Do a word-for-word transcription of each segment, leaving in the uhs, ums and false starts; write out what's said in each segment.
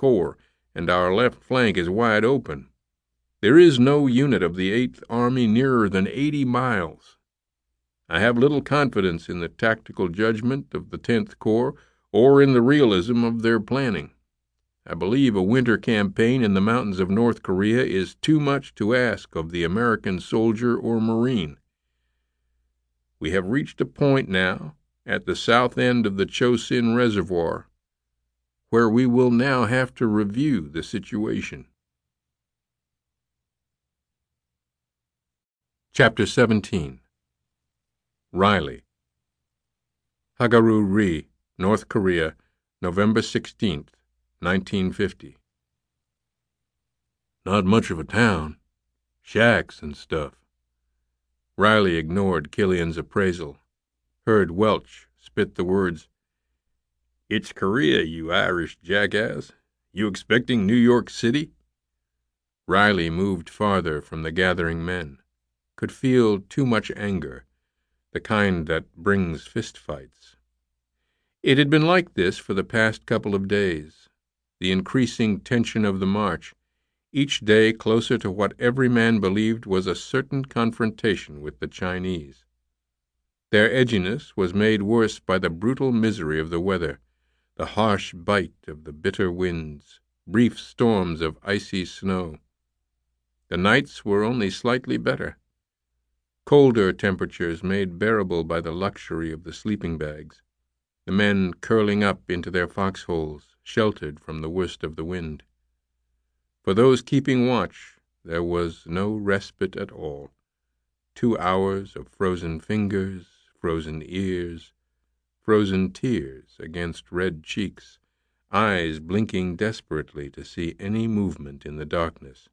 Corps, and our left flank is wide open. There is no unit of the Eighth Army nearer than eighty miles. I have little confidence in the tactical judgment of the Tenth Corps or in the realism of their planning. I believe a winter campaign in the mountains of North Korea is too much to ask of the American soldier or Marine. We have reached a point now, at the south end of the Chosin Reservoir, where we will now have to review the situation. Chapter seventeen. Riley. Hagaru-ri, North Korea, November sixteenth, nineteen fifty. Not much of a town. Shacks and stuff. Riley ignored Killian's appraisal, heard Welch spit the words, "It's Korea, you Irish jackass. You expecting New York City?" Riley moved farther from the gathering men, could feel too much anger, the kind that brings fistfights. It had been like this for the past couple of days, the increasing tension of the march, each day closer to what every man believed was a certain confrontation with the Chinese. Their edginess was made worse by the brutal misery of the weather, the harsh bite of the bitter winds, brief storms of icy snow. The nights were only slightly better, colder temperatures made bearable by the luxury of the sleeping bags, the men curling up into their foxholes, sheltered from the worst of the wind. For those keeping watch, there was no respite at all. Two hours of frozen fingers, frozen ears, frozen tears against red cheeks, eyes blinking desperately to see any movement in the darkness.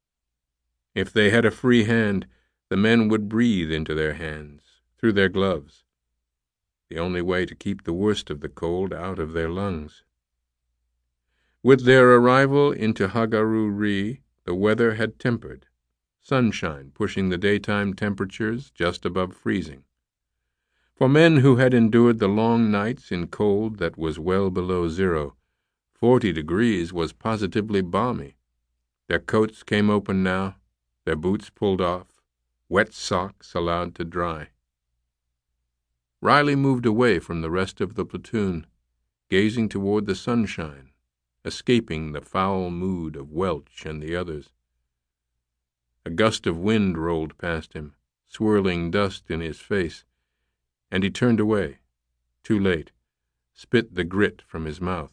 If they had a free hand, the men would breathe into their hands, through their gloves, the only way to keep the worst of the cold out of their lungs. With their arrival into Hagaru-ri, the weather had tempered, sunshine pushing the daytime temperatures just above freezing. For men who had endured the long nights in cold that was well below zero, forty degrees was positively balmy. Their coats came open now, their boots pulled off, wet socks allowed to dry. Riley moved away from the rest of the platoon, gazing toward the sunshine, escaping the foul mood of Welch and the others. A gust of wind rolled past him, swirling dust in his face, and he turned away, too late, spit the grit from his mouth.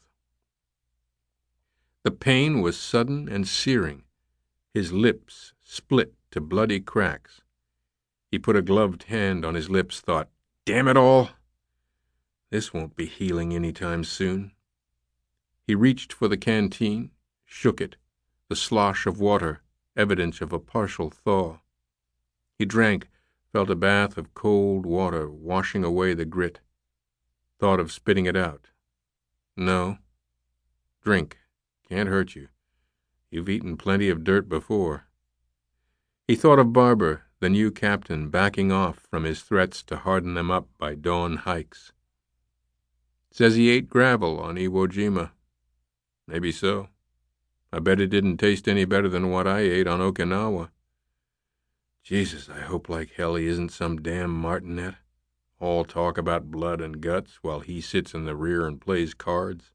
The pain was sudden and searing. His lips split to bloody cracks. He put a gloved hand on his lips, thought, "Damn it all! This won't be healing any time soon." He reached for the canteen, shook it, the slosh of water, evidence of a partial thaw. He drank, felt a bath of cold water washing away the grit. Thought of spitting it out. No. Drink. Can't hurt you. You've eaten plenty of dirt before. He thought of Barber, the new captain, backing off from his threats to harden them up by dawn hikes. Says he ate gravel on Iwo Jima. Maybe so. I bet it didn't taste any better than what I ate on Okinawa. Jesus, I hope like hell he isn't some damn martinet. All talk about blood and guts while he sits in the rear and plays cards.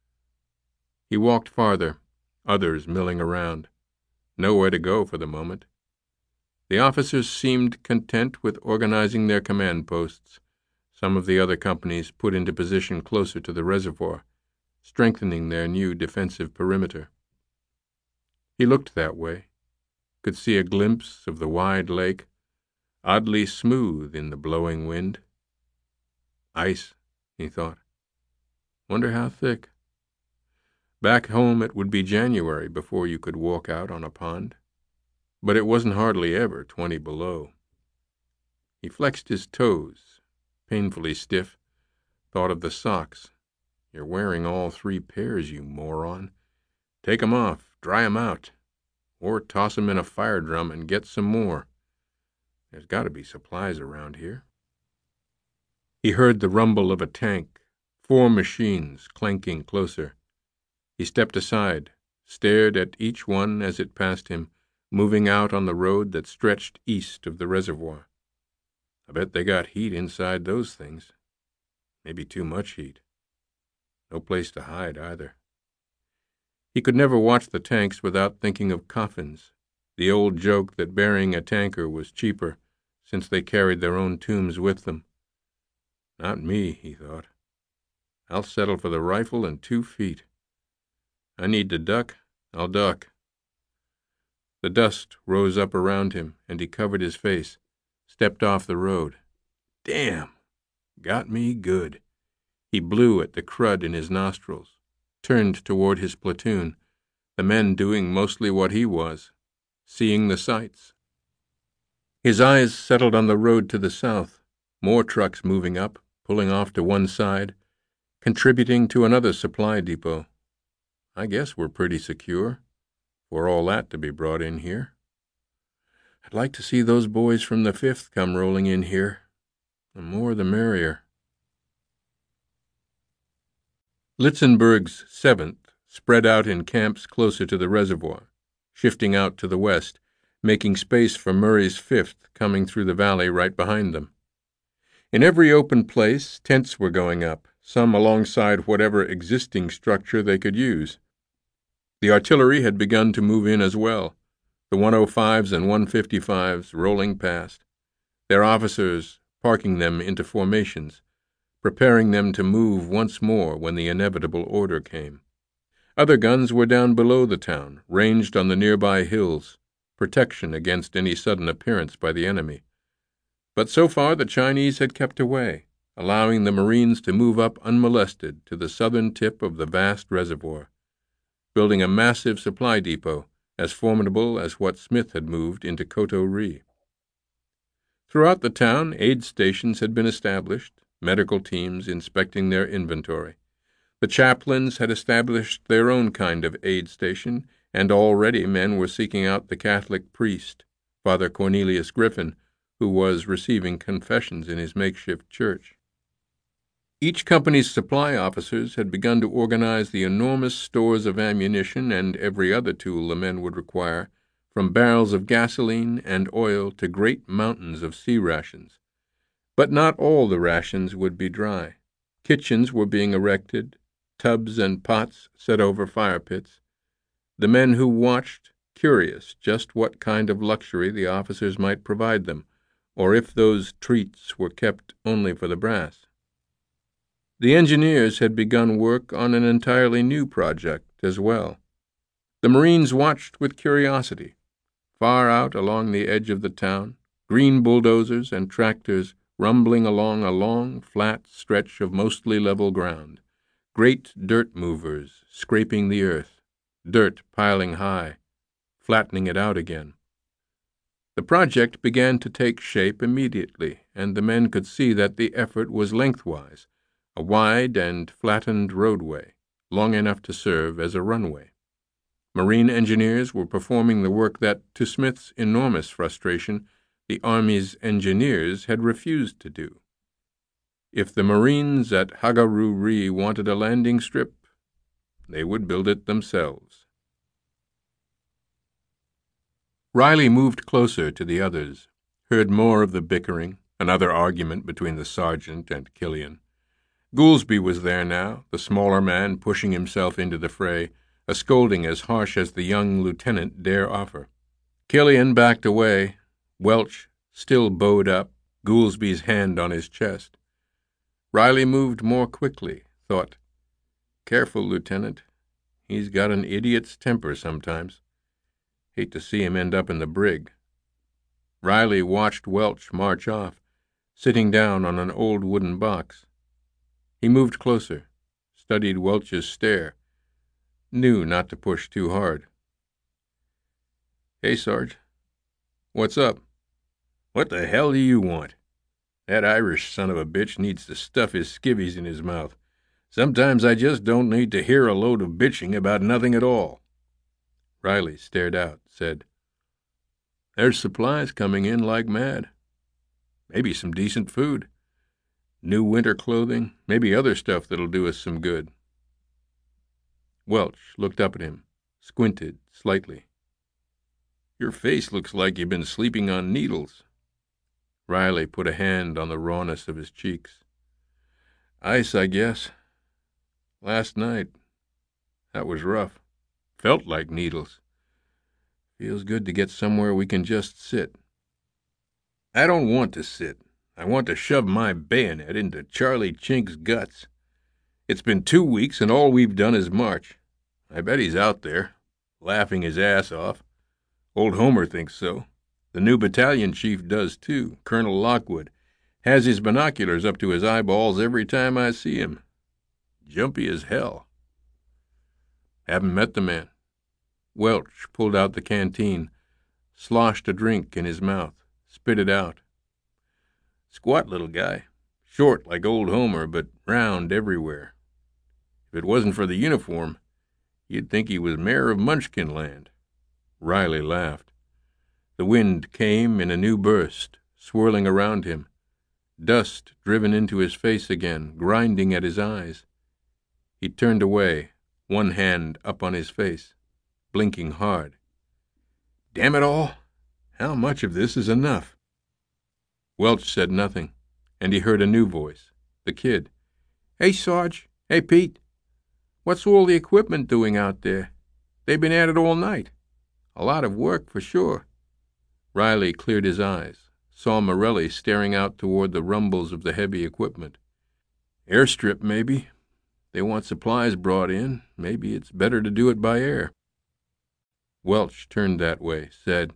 He walked farther, others milling around. Nowhere to go for the moment. The officers seemed content with organizing their command posts. Some of the other companies put into position closer to the reservoir, strengthening their new defensive perimeter. He looked that way, could see a glimpse of the wide lake, oddly smooth in the blowing wind. Ice, he thought. Wonder how thick. Back home it would be January before you could walk out on a pond, but it wasn't hardly ever twenty below. He flexed his toes, painfully stiff, thought of the socks. You're wearing all three pairs, you moron. Take 'em off, dry 'em out, or toss 'em in a fire drum and get some more. There's got to be supplies around here. He heard the rumble of a tank, four machines clanking closer. He stepped aside, stared at each one as it passed him, moving out on the road that stretched east of the reservoir. I bet they got heat inside those things. Maybe too much heat. No place to hide, either. He could never watch the tanks without thinking of coffins, the old joke that burying a tanker was cheaper, since they carried their own tombs with them. Not me, he thought. I'll settle for the rifle and two feet. I need to duck, I'll duck. The dust rose up around him, and he covered his face, stepped off the road. Damn! Got me good. He blew at the crud in his nostrils, turned toward his platoon, the men doing mostly what he was, seeing the sights. His eyes settled on the road to the south, more trucks moving up, pulling off to one side, contributing to another supply depot. I guess we're pretty secure, for all that to be brought in here. I'd like to see those boys from the fifth come rolling in here. The more the merrier. Litzenberg's seventh spread out in camps closer to the reservoir, shifting out to the west, making space for Murray's fifth coming through the valley right behind them. In every open place, tents were going up, some alongside whatever existing structure they could use. The artillery had begun to move in as well, the one oh fives and one fifty-fives rolling past, their officers parking them into formations, preparing them to move once more when the inevitable order came. Other guns were down below the town, ranged on the nearby hills, protection against any sudden appearance by the enemy. But so far the Chinese had kept away, allowing the Marines to move up unmolested to the southern tip of the vast reservoir, building a massive supply depot as formidable as what Smith had moved into Coteau-Ri. Throughout the town, aid stations had been established, medical teams inspecting their inventory. The chaplains had established their own kind of aid station, and already men were seeking out the Catholic priest, Father Cornelius Griffin, who was receiving confessions in his makeshift church. Each company's supply officers had begun to organize the enormous stores of ammunition and every other tool the men would require, from barrels of gasoline and oil to great mountains of sea rations. But not all the rations would be dry. Kitchens were being erected, tubs and pots set over fire pits. The men who watched, curious just what kind of luxury the officers might provide them, or if those treats were kept only for the brass. The engineers had begun work on an entirely new project as well. The Marines watched with curiosity. Far out along the edge of the town, green bulldozers and tractors rumbling along a long, flat stretch of mostly level ground, great dirt movers scraping the earth, dirt piling high, flattening it out again. The project began to take shape immediately, and the men could see that the effort was lengthwise, a wide and flattened roadway, long enough to serve as a runway. Marine engineers were performing the work that, to Smith's enormous frustration, the Army's engineers had refused to do. If the Marines at Hagaru-Ri wanted a landing strip, they would build it themselves. Riley moved closer to the others, heard more of the bickering, another argument between the sergeant and Killian. Goolsby was there now, the smaller man pushing himself into the fray, a scolding as harsh as the young lieutenant dare offer. Killian backed away, Welch still bowed up, Goolsby's hand on his chest. Riley moved more quickly, thought, "Careful, Lieutenant. He's got an idiot's temper sometimes. Hate to see him end up in the brig." Riley watched Welch march off, sitting down on an old wooden box. He moved closer, studied Welch's stare, knew not to push too hard. "Hey, Sarge. What's up?" "What the hell do you want? That Irish son of a bitch needs to stuff his skivvies in his mouth. Sometimes I just don't need to hear a load of bitching about nothing at all." Riley stared out, said, "There's supplies coming in like mad. Maybe some decent food. New winter clothing, maybe other stuff that'll do us some good." Welch looked up at him, squinted slightly. Your face looks like you've been sleeping on needles. Riley put a hand on the rawness of his cheeks. Ice, I guess. Last night, that was rough. Felt like needles. Feels good to get somewhere we can just sit. I don't want to sit. I want to shove my bayonet into Charlie Chink's guts. It's been two weeks and all we've done is march. I bet he's out there, laughing his ass off. Old Homer thinks so. The new battalion chief does too, Colonel Lockwood. Has his binoculars up to his eyeballs every time I see him. Jumpy as hell. Haven't met the man. Welch pulled out the canteen, sloshed a drink in his mouth, spit it out. Squat little guy, short like old Homer, but round everywhere. If it wasn't for the uniform, you'd think he was mayor of Munchkinland. Riley laughed. The wind came in a new burst, swirling around him. Dust driven into his face again, grinding at his eyes. He turned away, one hand up on his face, blinking hard. Damn it all! How much of this is enough? Welch said nothing, and he heard a new voice, the kid. Hey, Sarge. Hey, Pete. What's all the equipment doing out there? They've been at it all night. A lot of work, for sure. Riley cleared his eyes, saw Morelli staring out toward the rumbles of the heavy equipment. Airstrip, maybe. They want supplies brought in. Maybe it's better to do it by air. Welch turned that way, said,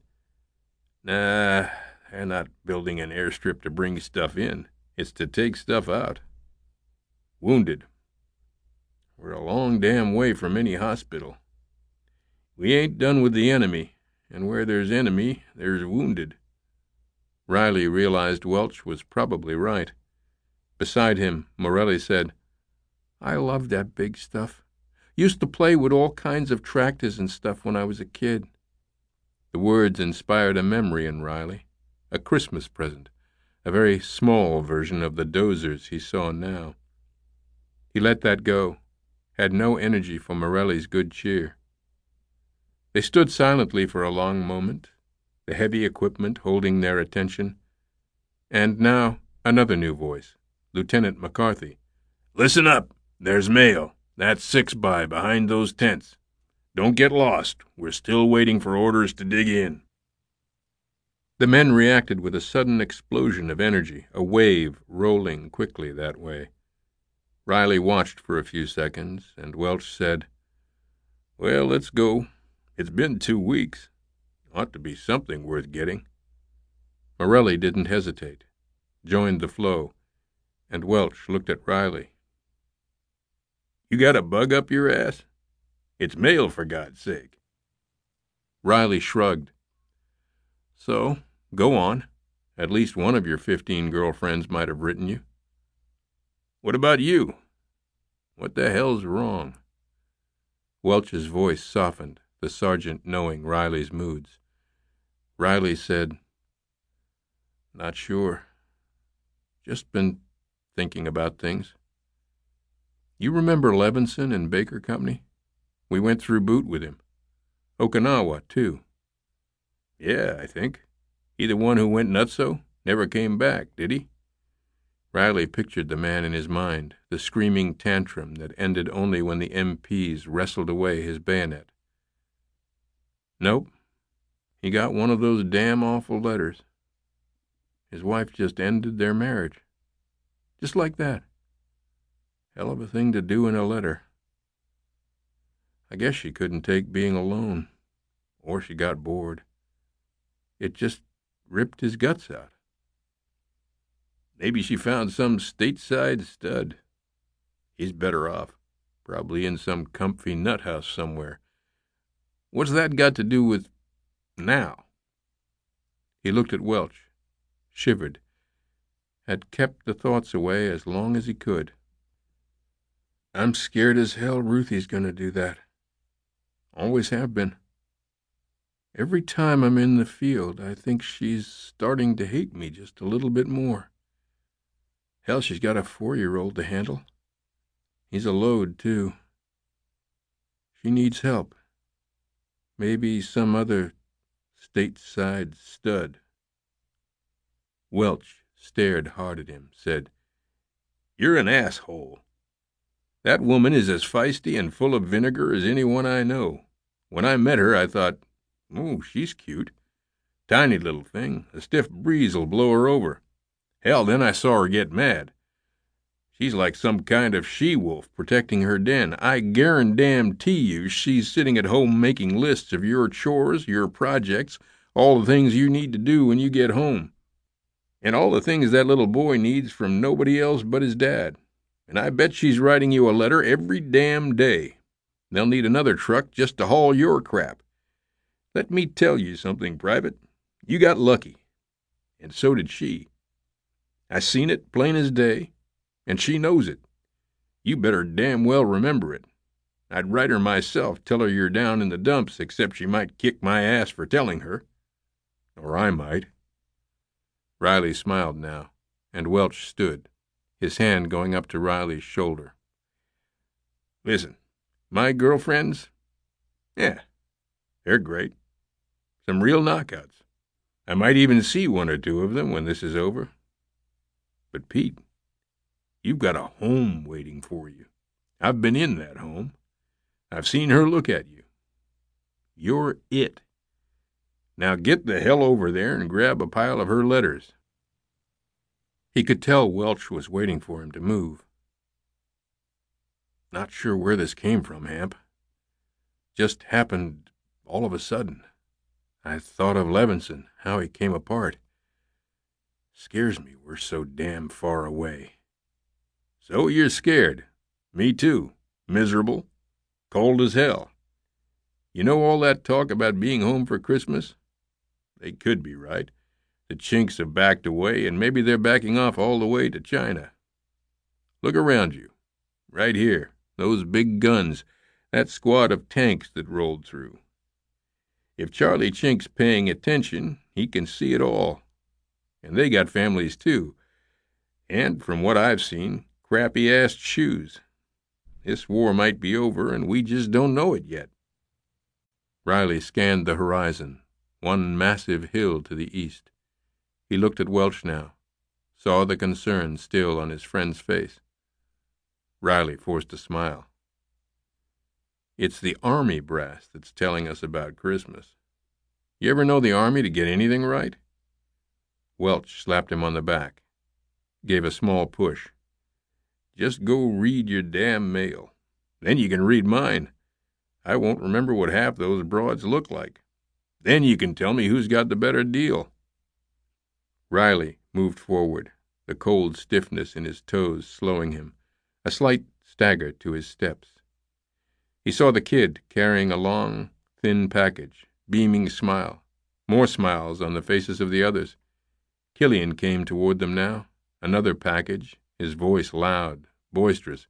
Nah, they're not building an airstrip to bring stuff in. It's to take stuff out. Wounded. We're a long damn way from any hospital. We ain't done with the enemy, and where there's enemy, there's wounded. Riley realized Welch was probably right. Beside him, Morelli said, I love that big stuff. Used to play with all kinds of tractors and stuff when I was a kid. The words inspired a memory in Riley, a Christmas present, a very small version of the dozers he saw now. He let that go, had no energy for Morelli's good cheer. They stood silently for a long moment, the heavy equipment holding their attention. And now another new voice, Lieutenant McCarthy. Listen up. There's mail. That's six by behind those tents. Don't get lost. We're still waiting for orders to dig in. The men reacted with a sudden explosion of energy, a wave rolling quickly that way. Riley watched for a few seconds, and Welch said, Well, let's go. It's been two weeks. Ought to be something worth getting. Morelli didn't hesitate, joined the flow, and Welch looked at Riley. You got a bug up your ass? It's mail, for God's sake. Riley shrugged. So, go on. At least one of your fifteen girlfriends might have written you. What about you? What the hell's wrong? Welch's voice softened, the sergeant knowing Riley's moods. Riley said, Not sure. Just been thinking about things. You remember Levinson and Baker Company? We went through Boot with him. Okinawa, too. Yeah, I think. He the one who went nutso? Never came back, did he? Riley pictured the man in his mind, the screaming tantrum that ended only when the M Ps wrestled away his bayonet. Nope. He got one of those damn awful letters. His wife just ended their marriage. Just like that. Hell of a thing to do in a letter. I guess she couldn't take being alone. Or she got bored. It just ripped his guts out. Maybe she found some stateside stud. He's better off. Probably in some comfy nut house somewhere. What's that got to do with now? He looked at Welch, shivered, had kept the thoughts away as long as he could. I'm scared as hell Ruthie's going to do that. Always have been. Every time I'm in the field, I think she's starting to hate me just a little bit more. Hell, she's got a four-year-old to handle. He's a load, too. She needs help. Maybe some other stateside stud." Welch stared hard at him, said, "You're an asshole. That woman is as feisty and full of vinegar as anyone I know. When I met her, I thought, oh, she's cute. Tiny little thing. A stiff breeze'll blow her over. Hell, then I saw her get mad. She's like some kind of she-wolf protecting her den. I guarantee you she's sitting at home making lists of your chores, your projects, all the things you need to do when you get home. And all the things that little boy needs from nobody else but his dad. And I bet she's writing you a letter every damn day. They'll need another truck just to haul your crap. Let me tell you something, Private. You got lucky. And so did she. I seen it plain as day, and she knows it. You better damn well remember it. I'd write her myself, tell her you're down in the dumps, except she might kick my ass for telling her. Or I might." Riley smiled now, and Welch stood, his hand going up to Riley's shoulder. "Listen, my girlfriends? Yeah, they're great. Some real knockouts. I might even see one or two of them when this is over. But, Pete, you've got a home waiting for you. I've been in that home. I've seen her look at you. You're it. Now get the hell over there and grab a pile of her letters." He could tell Welch was waiting for him to move. "Not sure where this came from, Hamp. Just happened all of a sudden. I thought of Levinson, how he came apart. Scares me we're so damn far away." "So you're scared. Me too. Miserable. Cold as hell. You know all that talk about being home for Christmas? They could be right. The Chinks have backed away, and maybe they're backing off all the way to China. Look around you. Right here. Those big guns. That squad of tanks that rolled through. If Charlie Chink's paying attention, he can see it all. And they got families, too. And, from what I've seen, crappy-assed shoes. This war might be over, and we just don't know it yet." Riley scanned the horizon, one massive hill to the east. He looked at Welch now, saw the concern still on his friend's face. Riley forced a smile. "It's the Army brass that's telling us about Christmas. You ever know the Army to get anything right?" Welch slapped him on the back, gave a small push. "Just go read your damn mail. Then you can read mine. I won't remember what half those broads look like. Then you can tell me who's got the better deal." Riley moved forward, the cold stiffness in his toes slowing him, a slight stagger to his steps. He saw the kid carrying a long, thin package, beaming smile, more smiles on the faces of the others. Killian came toward them now, another package, his voice loud, boisterous.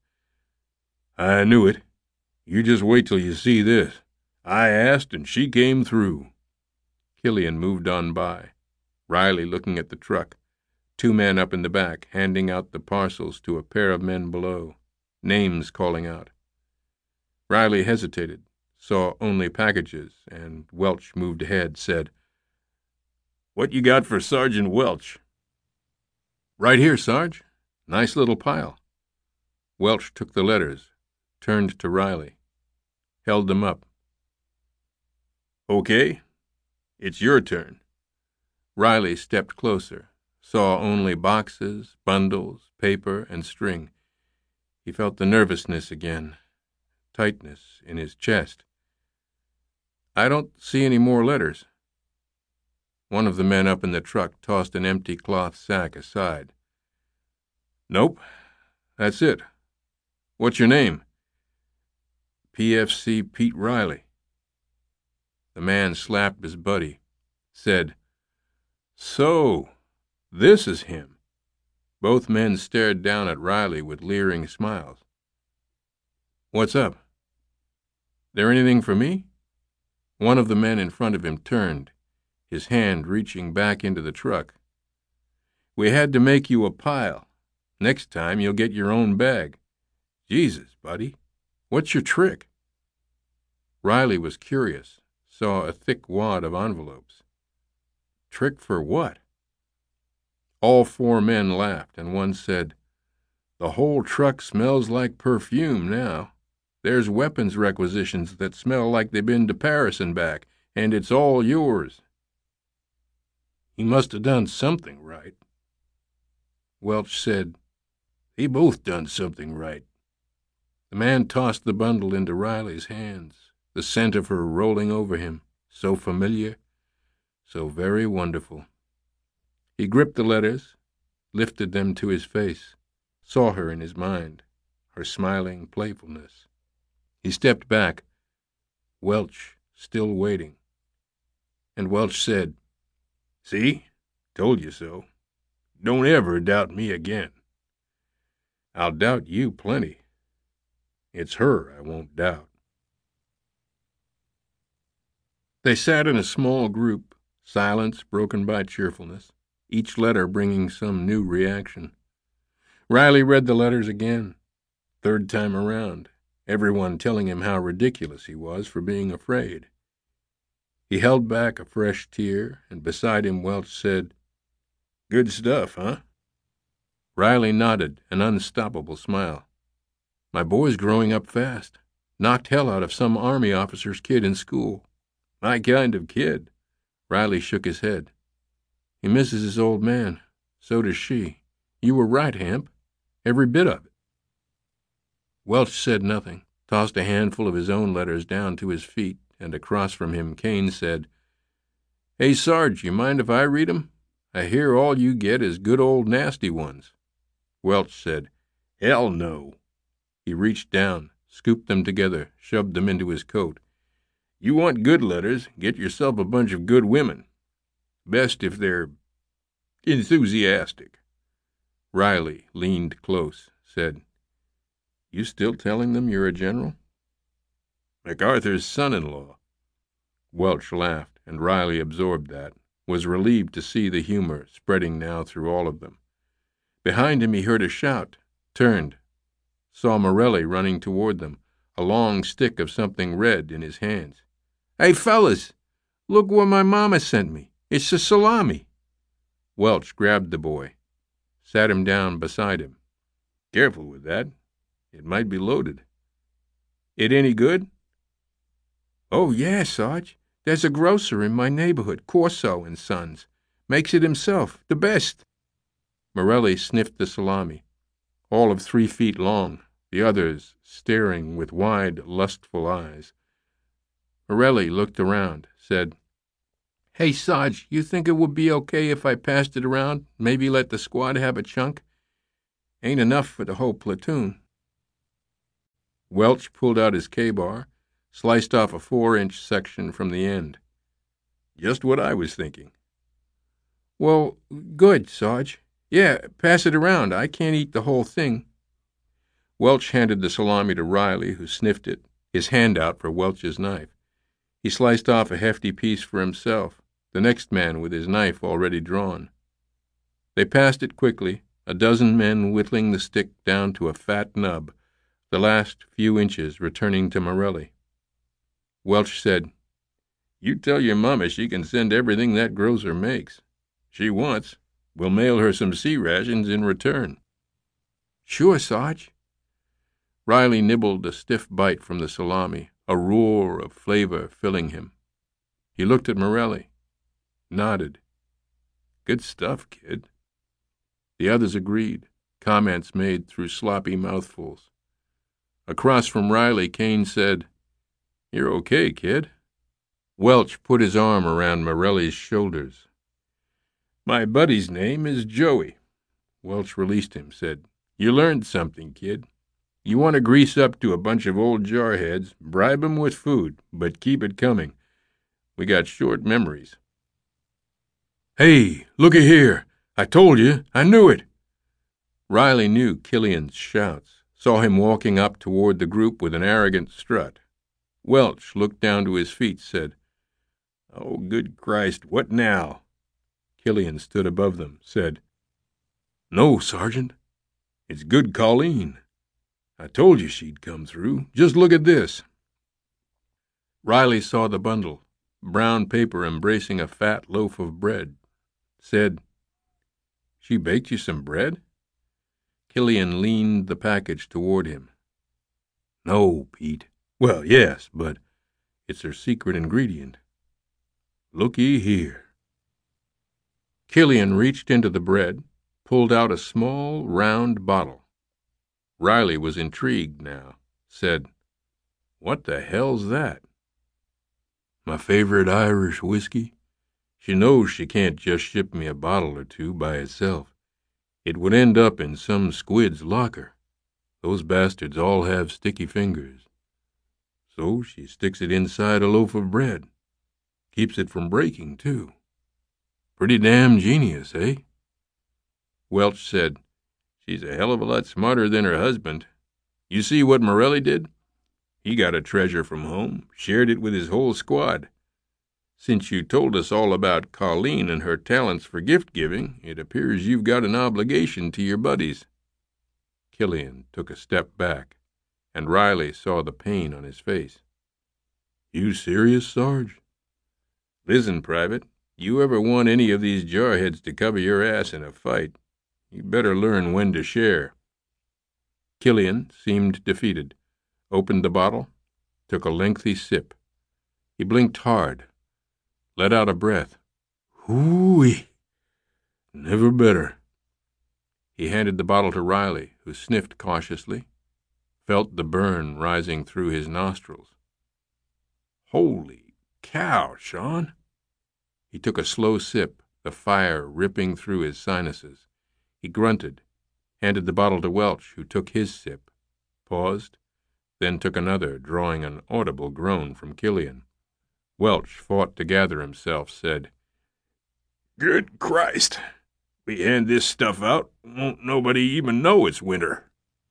"I knew it. You just wait till you see this. I asked, and she came through." Killian moved on by, Riley looking at the truck, two men up in the back handing out the parcels to a pair of men below, names calling out. Riley hesitated, saw only packages, and Welch moved ahead, said, "What you got for Sergeant Welch?" "Right here, Sarge. Nice little pile." Welch took the letters, turned to Riley, held them up. "Okay, it's your turn." Riley stepped closer, saw only boxes, bundles, paper, and string. He felt the nervousness again, tightness in his chest. "I don't see any more letters." One of the men up in the truck tossed an empty cloth sack aside. "Nope, that's it. What's your name?" "P F C Pete Riley." The man slapped his buddy, said, "So, this is him." Both men stared down at Riley with leering smiles. "What's up? There anything for me?" One of the men in front of him turned, his hand reaching back into the truck. "We had to make you a pile. Next time you'll get your own bag. Jesus, buddy, what's your trick?" Riley was curious, saw a thick wad of envelopes. Trick for what? All four men laughed, and one said, "The whole truck smells like perfume now. There's weapons requisitions that smell like they've been to Paris and back, and it's all yours." "He must have done something right." Welch said, "They both done something right." The man tossed the bundle into Riley's hands, the scent of her rolling over him, so familiar, so very wonderful. He gripped the letters, lifted them to his face, saw her in his mind, her smiling playfulness. He stepped back, Welch still waiting. And Welch said, "See? Told you so. Don't ever doubt me again." "I'll doubt you plenty. It's her I won't doubt." They sat in a small group, silence broken by cheerfulness, each letter bringing some new reaction. Riley read the letters again, third time around, everyone telling him how ridiculous he was for being afraid. He held back a fresh tear, and beside him Welch said, "Good stuff, huh?" Riley nodded, an unstoppable smile. "My boy's growing up fast. Knocked hell out of some Army officer's kid in school." "My kind of kid." Riley shook his head. "He misses his old man. So does she. You were right, Hamp. Every bit of it." Welch said nothing, tossed a handful of his own letters down to his feet, and across from him Kane said, "Hey, Sarge, you mind if I read 'em? I hear all you get is good old nasty ones." Welch said, "Hell no." He reached down, scooped them together, shoved them into his coat. "You want good letters, get yourself a bunch of good women. Best if they're enthusiastic." Riley leaned close, said, "You still telling them you're a general?" "MacArthur's son-in-law." Welch laughed, and Riley absorbed that, was relieved to see the humor spreading now through all of them. Behind him he heard a shout, turned, saw Morelli running toward them, a long stick of something red in his hands. "Hey, fellas, look what my mama sent me. It's a salami." Welch grabbed the boy, sat him down beside him. "Careful with that. It might be loaded." "It any good?" "Oh, yeah, Sarge. There's a grocer in my neighborhood, Corso and Sons. Makes it himself. The best." Morelli sniffed the salami, all of three feet long, the others staring with wide, lustful eyes. Morelli looked around, said, "Hey, Sarge, you think it would be okay if I passed it around, maybe let the squad have a chunk? Ain't enough for the whole platoon." Welch pulled out his K-bar, sliced off a four-inch section from the end. "Just what I was thinking." "Well, good, Sarge. Yeah, pass it around. I can't eat the whole thing." Welch handed the salami to Riley, who sniffed it, his hand out for Welch's knife. He sliced off a hefty piece for himself, the next man with his knife already drawn. They passed it quickly, a dozen men whittling the stick down to a fat nub, the last few inches returning to Morelli. Welch said, "You tell your mama she can send everything that grocer makes. She wants. We'll mail her some sea rations in return." "Sure, Sarge." Riley nibbled a stiff bite from the salami, a roar of flavor filling him. He looked at Morelli, nodded. "Good stuff, kid." The others agreed, comments made through sloppy mouthfuls. Across from Riley, Kane said, "You're okay, kid." Welch put his arm around Morelli's shoulders. "My buddy's name is Joey." Welch released him, said, "You learned something, kid. You want to grease up to a bunch of old jarheads, bribe 'em with food, but keep it coming. We got short memories." "Hey, looky here. I told you. I knew it." Riley knew Killian's shouts, saw him walking up toward the group with an arrogant strut. Welch looked down to his feet, said, "Oh, good Christ, what now?" Killian stood above them, said, "No, Sergeant. It's good Colleen. I told you she'd come through. Just look at this." Riley saw the bundle, brown paper embracing a fat loaf of bread. Said, "She baked you some bread?" Killian leaned the package toward him. "No, Pete. Well, yes, but it's her secret ingredient. Looky here." Killian reached into the bread, pulled out a small, round bottle. Riley was intrigued now. Said, "What the hell's that?" "My favorite Irish whiskey. She knows she can't just ship me a bottle or two by itself. It would end up in some squid's locker. Those bastards all have sticky fingers. So she sticks it inside a loaf of bread. Keeps it from breaking, too. Pretty damn genius, eh?" Welch said, "She's a hell of a lot smarter than her husband. You see what Morelli did? He got a treasure from home, shared it with his whole squad. Since you told us all about Colleen and her talents for gift-giving, it appears you've got an obligation to your buddies." Killian took a step back, and Riley saw the pain on his face. "You serious, Sarge?" "Listen, Private, you ever want any of these jarheads to cover your ass in a fight, you better learn when to share." Killian seemed defeated, opened the bottle, took a lengthy sip. He blinked hard, let out a breath. "Hoo-wee! Never better." He handed the bottle to Riley, who sniffed cautiously, felt the burn rising through his nostrils. "Holy cow, Sean!" He took a slow sip, the fire ripping through his sinuses. He grunted, handed the bottle to Welch, who took his sip, paused, then took another, drawing an audible groan from Killian. Welch fought to gather himself, said, "Good Christ! We hand this stuff out, won't nobody even know it's winter."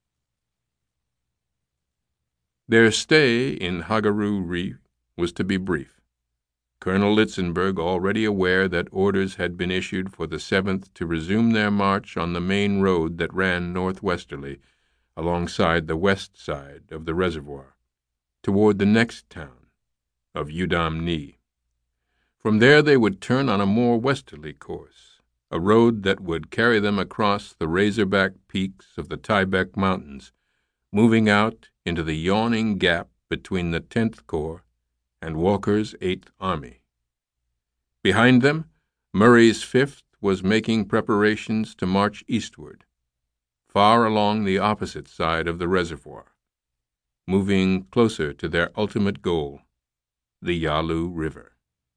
Their stay in Hagaru-Ri was to be brief. Colonel Litzenberg, already aware that orders had been issued for the seventh to resume their march on the main road that ran northwesterly alongside the west side of the reservoir, toward the next town of Udamni. From there they would turn on a more westerly course, a road that would carry them across the razorback peaks of the Tybeck Mountains, moving out into the yawning gap between the tenth Corps and Walker's eighth Army. Behind them, Murray's fifth was making preparations to march eastward, far along the opposite side of the reservoir, moving closer to their ultimate goal, the Yalu River.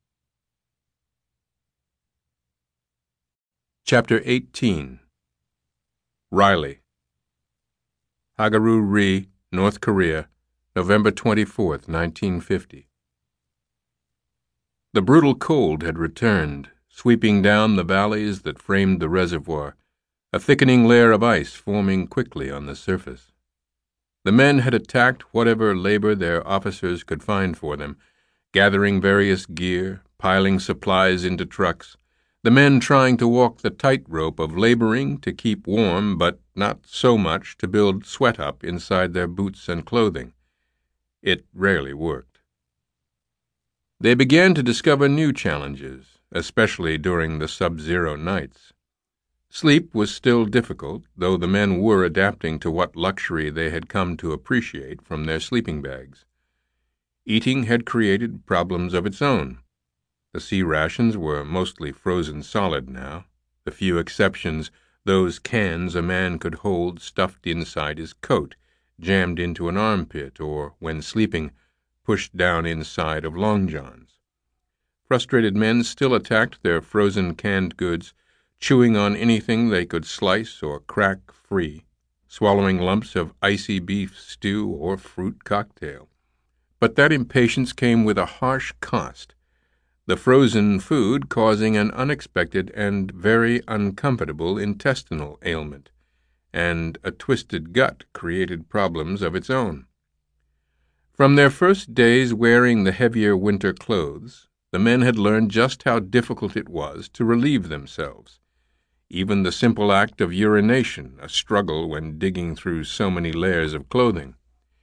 Chapter eighteen. Riley. Hagaru-Ri, North Korea, November twenty-fourth, nineteen fifty. The brutal cold had returned, sweeping down the valleys that framed the reservoir, a thickening layer of ice forming quickly on the surface. The men had attacked whatever labor their officers could find for them, gathering various gear, piling supplies into trucks, the men trying to walk the tightrope of laboring to keep warm, but not so much to build sweat up inside their boots and clothing. It rarely worked. They began to discover new challenges, especially during the sub-zero nights. Sleep was still difficult, though the men were adapting to what luxury they had come to appreciate from their sleeping bags. Eating had created problems of its own. The sea rations were mostly frozen solid now, the few exceptions those cans a man could hold stuffed inside his coat, jammed into an armpit, or, when sleeping, pushed down inside of long johns. Frustrated men still attacked their frozen canned goods, chewing on anything they could slice or crack free, swallowing lumps of icy beef stew or fruit cocktail. But that impatience came with a harsh cost, the frozen food causing an unexpected and very uncomfortable intestinal ailment, and a twisted gut created problems of its own. From their first days wearing the heavier winter clothes, the men had learned just how difficult it was to relieve themselves. Even the simple act of urination, a struggle when digging through so many layers of clothing.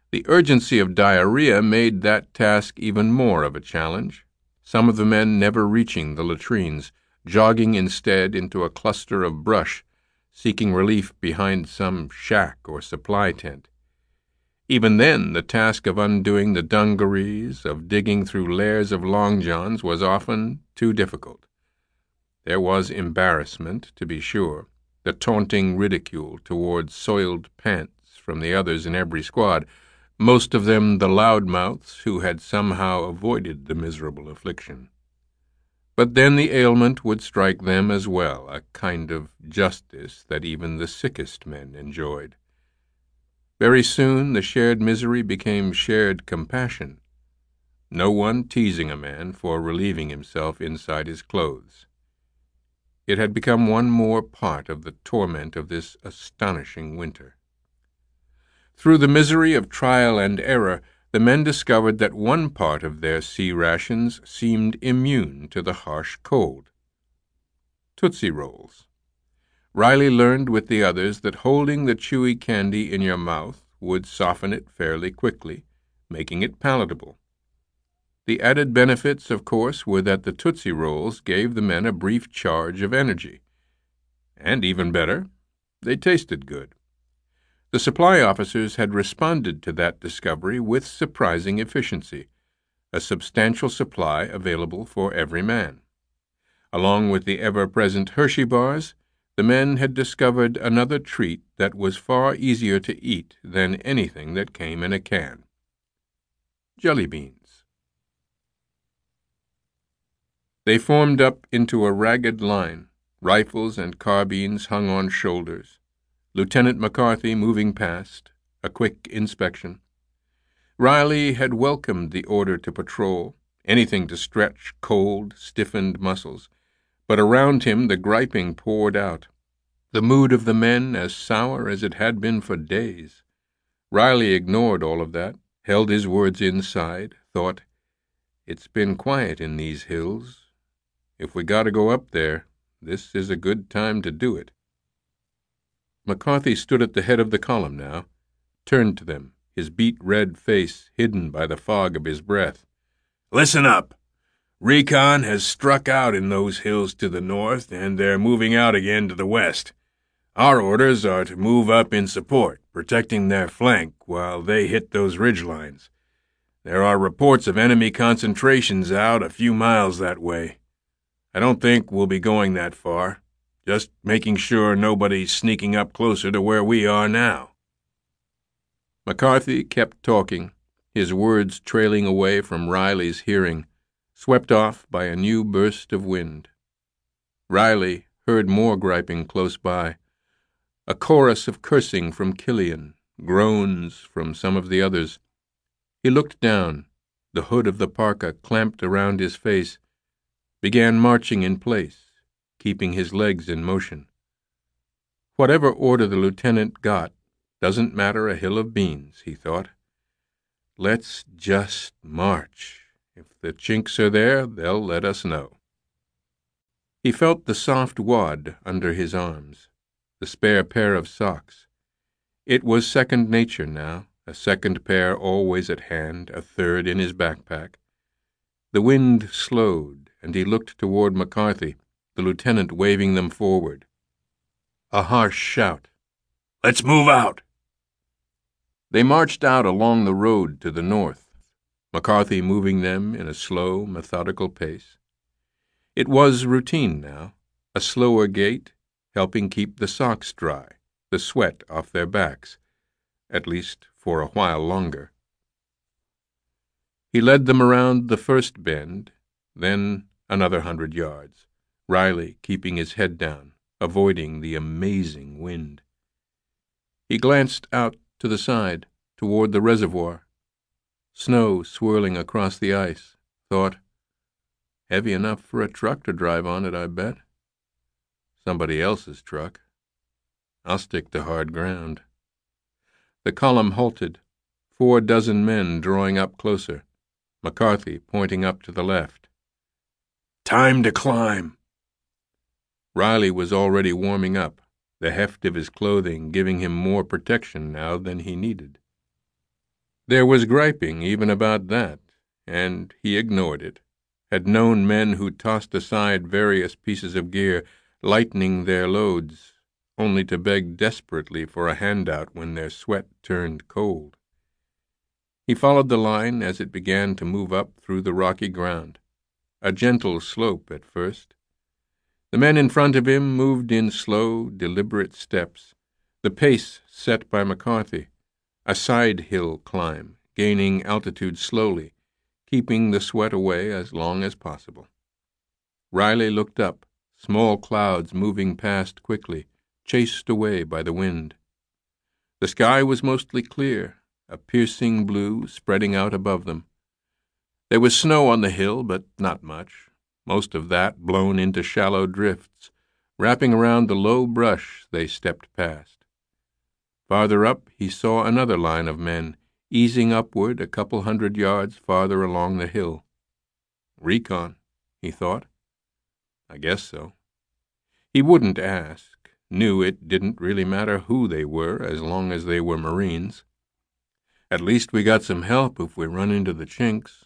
The urgency of diarrhea made that task even more of a challenge, some of the men never reaching the latrines, jogging instead into a cluster of brush, seeking relief behind some shack or supply tent. Even then, the task of undoing the dungarees, of digging through layers of long johns, was often too difficult. There was embarrassment, to be sure, the taunting ridicule toward soiled pants from the others in every squad, most of them the loudmouths who had somehow avoided the miserable affliction. But then the ailment would strike them as well, a kind of justice that even the sickest men enjoyed. Very soon the shared misery became shared compassion, no one teasing a man for relieving himself inside his clothes. It had become one more part of the torment of this astonishing winter. Through the misery of trial and error, the men discovered that one part of their sea rations seemed immune to the harsh cold. Tootsie Rolls. Riley learned with the others that holding the chewy candy in your mouth would soften it fairly quickly, making it palatable. The added benefits, of course, were that the Tootsie Rolls gave the men a brief charge of energy. And even better, they tasted good. The supply officers had responded to that discovery with surprising efficiency, a substantial supply available for every man. Along with the ever-present Hershey bars, the men had discovered another treat that was far easier to eat than anything that came in a can. Jelly beans. They formed up into a ragged line, rifles and carbines hung on shoulders. Lieutenant McCarthy moving past, a quick inspection. Riley had welcomed the order to patrol, anything to stretch cold, stiffened muscles, but around him the griping poured out, the mood of the men as sour as it had been for days. Riley ignored all of that, held his words inside, thought, "It's been quiet in these hills. If we gotta go up there, this is a good time to do it." McCarthy stood at the head of the column now, turned to them, his beet-red face hidden by the fog of his breath. "Listen up. Recon has struck out in those hills to the north, and they're moving out again to the west. Our orders are to move up in support, protecting their flank while they hit those ridge lines. There are reports of enemy concentrations out a few miles that way. I don't think we'll be going that far. Just making sure nobody's sneaking up closer to where we are now." McCarthy kept talking, his words trailing away from Riley's hearing, swept off by a new burst of wind. Riley heard more griping close by, a chorus of cursing from Killian, groans from some of the others. He looked down, the hood of the parka clamped around his face, began marching in place, keeping his legs in motion. Whatever order the lieutenant got, doesn't matter a hill of beans, he thought. Let's just march. If the chinks are there, they'll let us know. He felt the soft wad under his arms, the spare pair of socks. It was second nature now, a second pair always at hand, a third in his backpack. The wind slowed, and he looked toward McCarthy, the lieutenant waving them forward. A harsh shout. "Let's move out!" They marched out along the road to the north, McCarthy moving them in a slow, methodical pace. It was routine now, a slower gait, helping keep the socks dry, the sweat off their backs, at least for a while longer. He led them around the first bend, then another hundred yards, Riley keeping his head down, avoiding the amazing wind. He glanced out to the side, toward the reservoir. Snow swirling across the ice, thought, heavy enough for a truck to drive on it, I bet. Somebody else's truck. I'll stick to hard ground. The column halted, four dozen men drawing up closer, McCarthy pointing up to the left. "Time to climb." Riley was already warming up, the heft of his clothing giving him more protection now than he needed. There was griping even about that, and he ignored it, had known men who tossed aside various pieces of gear, lightening their loads, only to beg desperately for a handout when their sweat turned cold. He followed the line as it began to move up through the rocky ground, a gentle slope at first. The men in front of him moved in slow, deliberate steps, the pace set by McCarthy, a side-hill climb, gaining altitude slowly, keeping the sweat away as long as possible. Riley looked up, small clouds moving past quickly, chased away by the wind. The sky was mostly clear, a piercing blue spreading out above them. There was snow on the hill, but not much, most of that blown into shallow drifts, wrapping around the low brush they stepped past. Farther up he saw another line of men, easing upward a couple hundred yards farther along the hill. Recon, he thought. I guess so. He wouldn't ask, knew it didn't really matter who they were as long as they were Marines. At least we got some help if we run into the Chinks.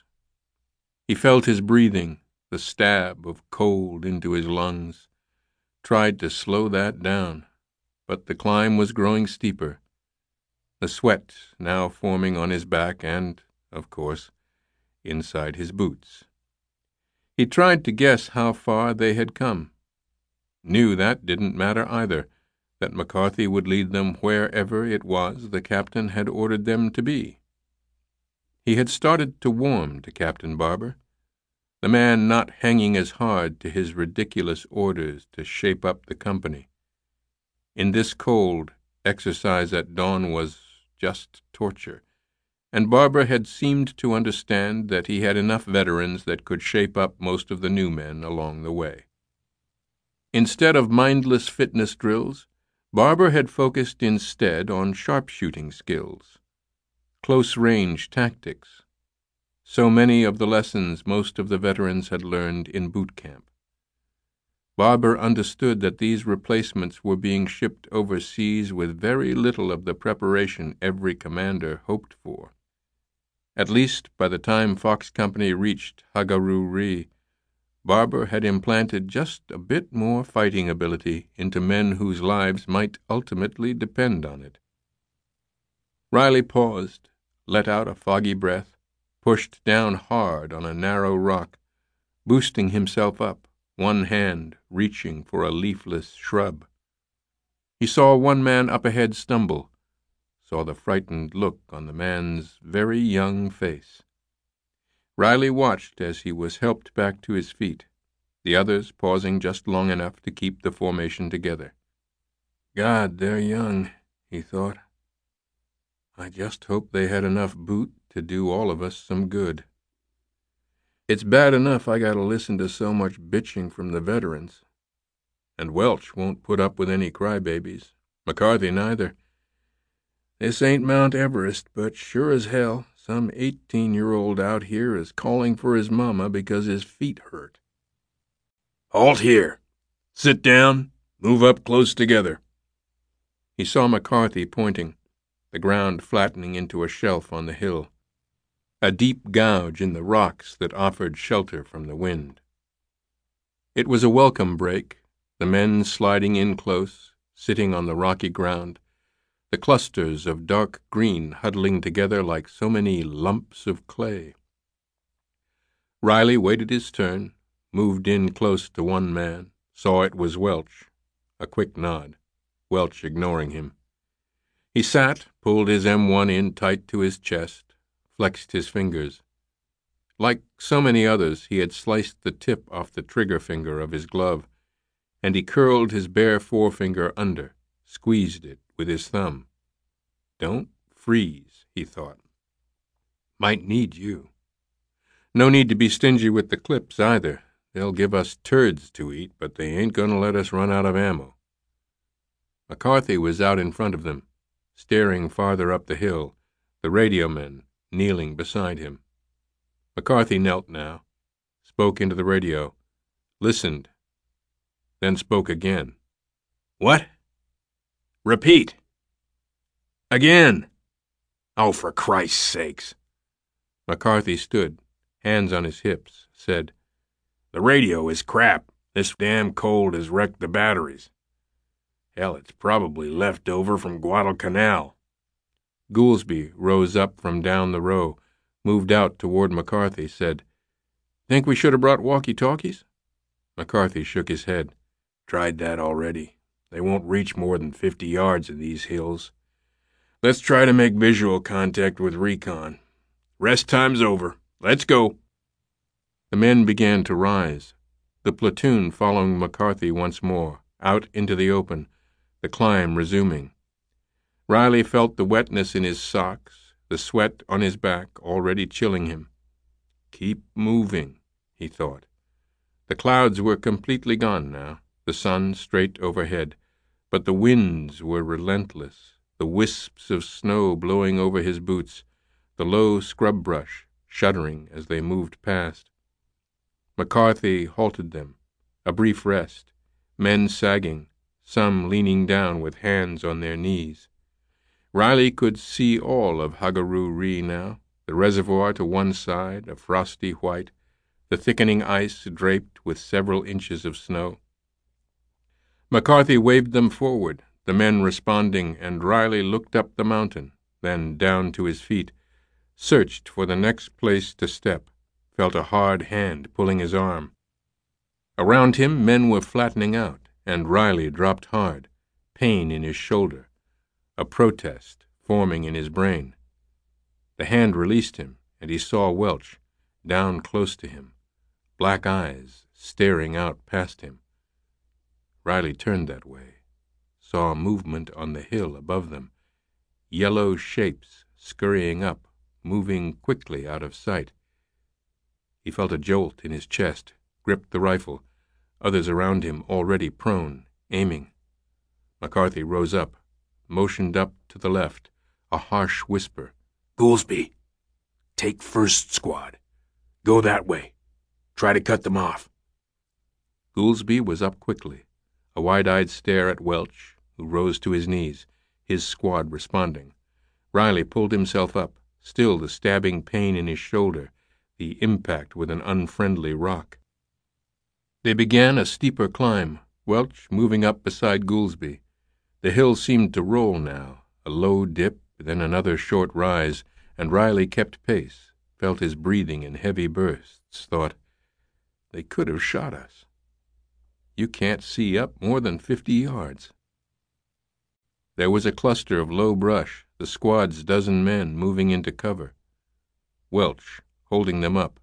He felt his breathing, the stab of cold into his lungs, tried to slow that down, but the climb was growing steeper, the sweat now forming on his back and, of course, inside his boots. He tried to guess how far they had come. Knew that didn't matter either, that McCarthy would lead them wherever it was the captain had ordered them to be. He had started to warm to Captain Barber, the man not hanging as hard to his ridiculous orders to shape up the company. In this cold, exercise at dawn was just torture, and Barber had seemed to understand that he had enough veterans that could shape up most of the new men along the way. Instead of mindless fitness drills, Barber had focused instead on sharpshooting skills, close-range tactics, so many of the lessons most of the veterans had learned in boot camp. Barber understood that these replacements were being shipped overseas with very little of the preparation every commander hoped for. At least by the time Fox Company reached Hagaroo-Ri, Barber had implanted just a bit more fighting ability into men whose lives might ultimately depend on it. Riley paused, let out a foggy breath, pushed down hard on a narrow rock, boosting himself up, one hand reaching for a leafless shrub. He saw one man up ahead stumble, saw the frightened look on the man's very young face. Riley watched as he was helped back to his feet, the others pausing just long enough to keep the formation together. God, they're young, he thought. I just hope they had enough boot to do all of us some good. It's bad enough I gotta listen to so much bitching from the veterans. And Welch won't put up with any crybabies. McCarthy neither. This ain't Mount Everest, but sure as hell, some eighteen-year-old out here is calling for his mama because his feet hurt. Halt here. Sit down. Move up close together. He saw McCarthy pointing, the ground flattening into a shelf on the hill, a deep gouge in the rocks that offered shelter from the wind. It was a welcome break, the men sliding in close, sitting on the rocky ground, the clusters of dark green huddling together like so many lumps of clay. Riley waited his turn, moved in close to one man, saw it was Welch. A quick nod, Welch ignoring him. He sat, pulled his M one in tight to his chest, flexed his fingers. Like so many others, he had sliced the tip off the trigger finger of his glove, and he curled his bare forefinger under, squeezed it with his thumb. Don't freeze, he thought. Might need you. No need to be stingy with the clips, either. They'll give us turds to eat, but they ain't going to let us run out of ammo. McCarthy was out in front of them, staring farther up the hill, the radio men kneeling beside him. McCarthy knelt now, spoke into the radio, listened, then spoke again. What? Repeat. Again. Oh, for Christ's sakes. McCarthy stood, hands on his hips, said, The radio is crap. This damn cold has wrecked the batteries. Hell, it's probably left over from Guadalcanal. Goolsby rose up from down the row, moved out toward McCarthy, said, Think we should have brought walkie-talkies? McCarthy shook his head. Tried that already. They won't reach more than fifty yards in these hills. Let's try to make visual contact with recon. Rest time's over. Let's go. The men began to rise, the platoon following McCarthy once more, out into the open, the climb resuming. Riley felt the wetness in his socks, the sweat on his back already chilling him. Keep moving, he thought. The clouds were completely gone now, the sun straight overhead, but the winds were relentless, the wisps of snow blowing over his boots, the low scrub brush shuddering as they moved past. McCarthy halted them, a brief rest, men sagging, some leaning down with hands on their knees. Riley could see all of Hagaru-Ree now, the reservoir to one side, a frosty white, the thickening ice draped with several inches of snow. McCarthy waved them forward, the men responding, and Riley looked up the mountain, then down to his feet, searched for the next place to step, felt a hard hand pulling his arm. Around him men were flattening out, and Riley dropped hard, pain in his shoulder, a protest forming in his brain. The hand released him, and he saw Welch, down close to him, black eyes staring out past him. Riley turned that way, saw movement on the hill above them, yellow shapes scurrying up, moving quickly out of sight. He felt a jolt in his chest, gripped the rifle, others around him already prone, aiming. McCarthy rose up, motioned up to the left, a harsh whisper. Goolsby, take first squad. Go that way. Try to cut them off. Goolsby was up quickly, a wide-eyed stare at Welch, who rose to his knees, his squad responding. Riley pulled himself up, still the stabbing pain in his shoulder, the impact with an unfriendly rock. They began a steeper climb, Welch moving up beside Goolsby. The hill seemed to roll now, a low dip, then another short rise, and Riley kept pace, felt his breathing in heavy bursts, thought, They could have shot us. You can't see up more than fifty yards. There was a cluster of low brush, the squad's dozen men moving into cover. Welch, holding them up.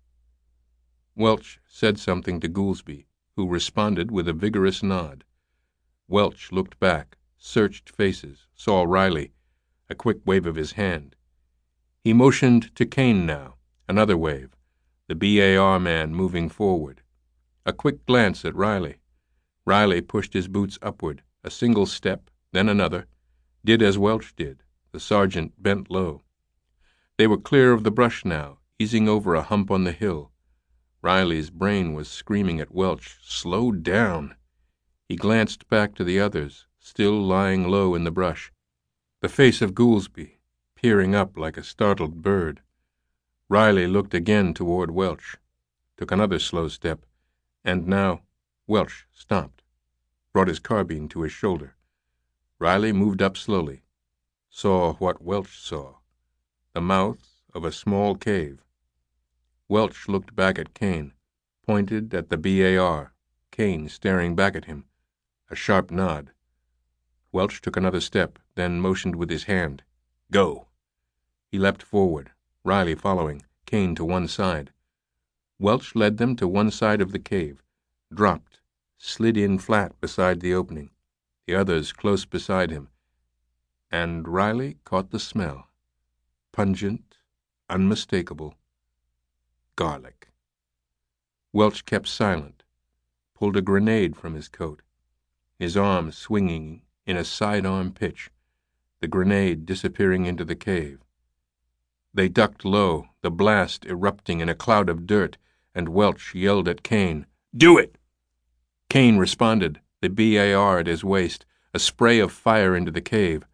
Welch said something to Goolsby, who responded with a vigorous nod. Welch looked back, searched faces, saw Riley, a quick wave of his hand. He motioned to Kane now, another wave, the B A R man moving forward. A quick glance at Riley. Riley pushed his boots upward, a single step, then another, did as Welch did. The sergeant bent low. They were clear of the brush now, easing over a hump on the hill. Riley's brain was screaming at Welch, Slow down! He glanced back to the others, still lying low in the brush. The face of Goolsby, peering up like a startled bird. Riley looked again toward Welch, took another slow step, and now Welch stopped, brought his carbine to his shoulder. Riley moved up slowly, saw what Welch saw, the mouth of a small cave. Welch looked back at Kane, pointed at the B A R, Kane staring back at him, a sharp nod. Welch took another step, then motioned with his hand. Go. He leapt forward, Riley following, Kane to one side. Welch led them to one side of the cave, dropped, slid in flat beside the opening, the others close beside him, and Riley caught the smell, pungent, unmistakable, garlic. Welch kept silent, pulled a grenade from his coat, his arm swinging in a sidearm pitch, the grenade disappearing into the cave. They ducked low, the blast erupting in a cloud of dirt, and Welch yelled at Kane, Do it! Kane responded, the B A R at his waist, a spray of fire into the cave.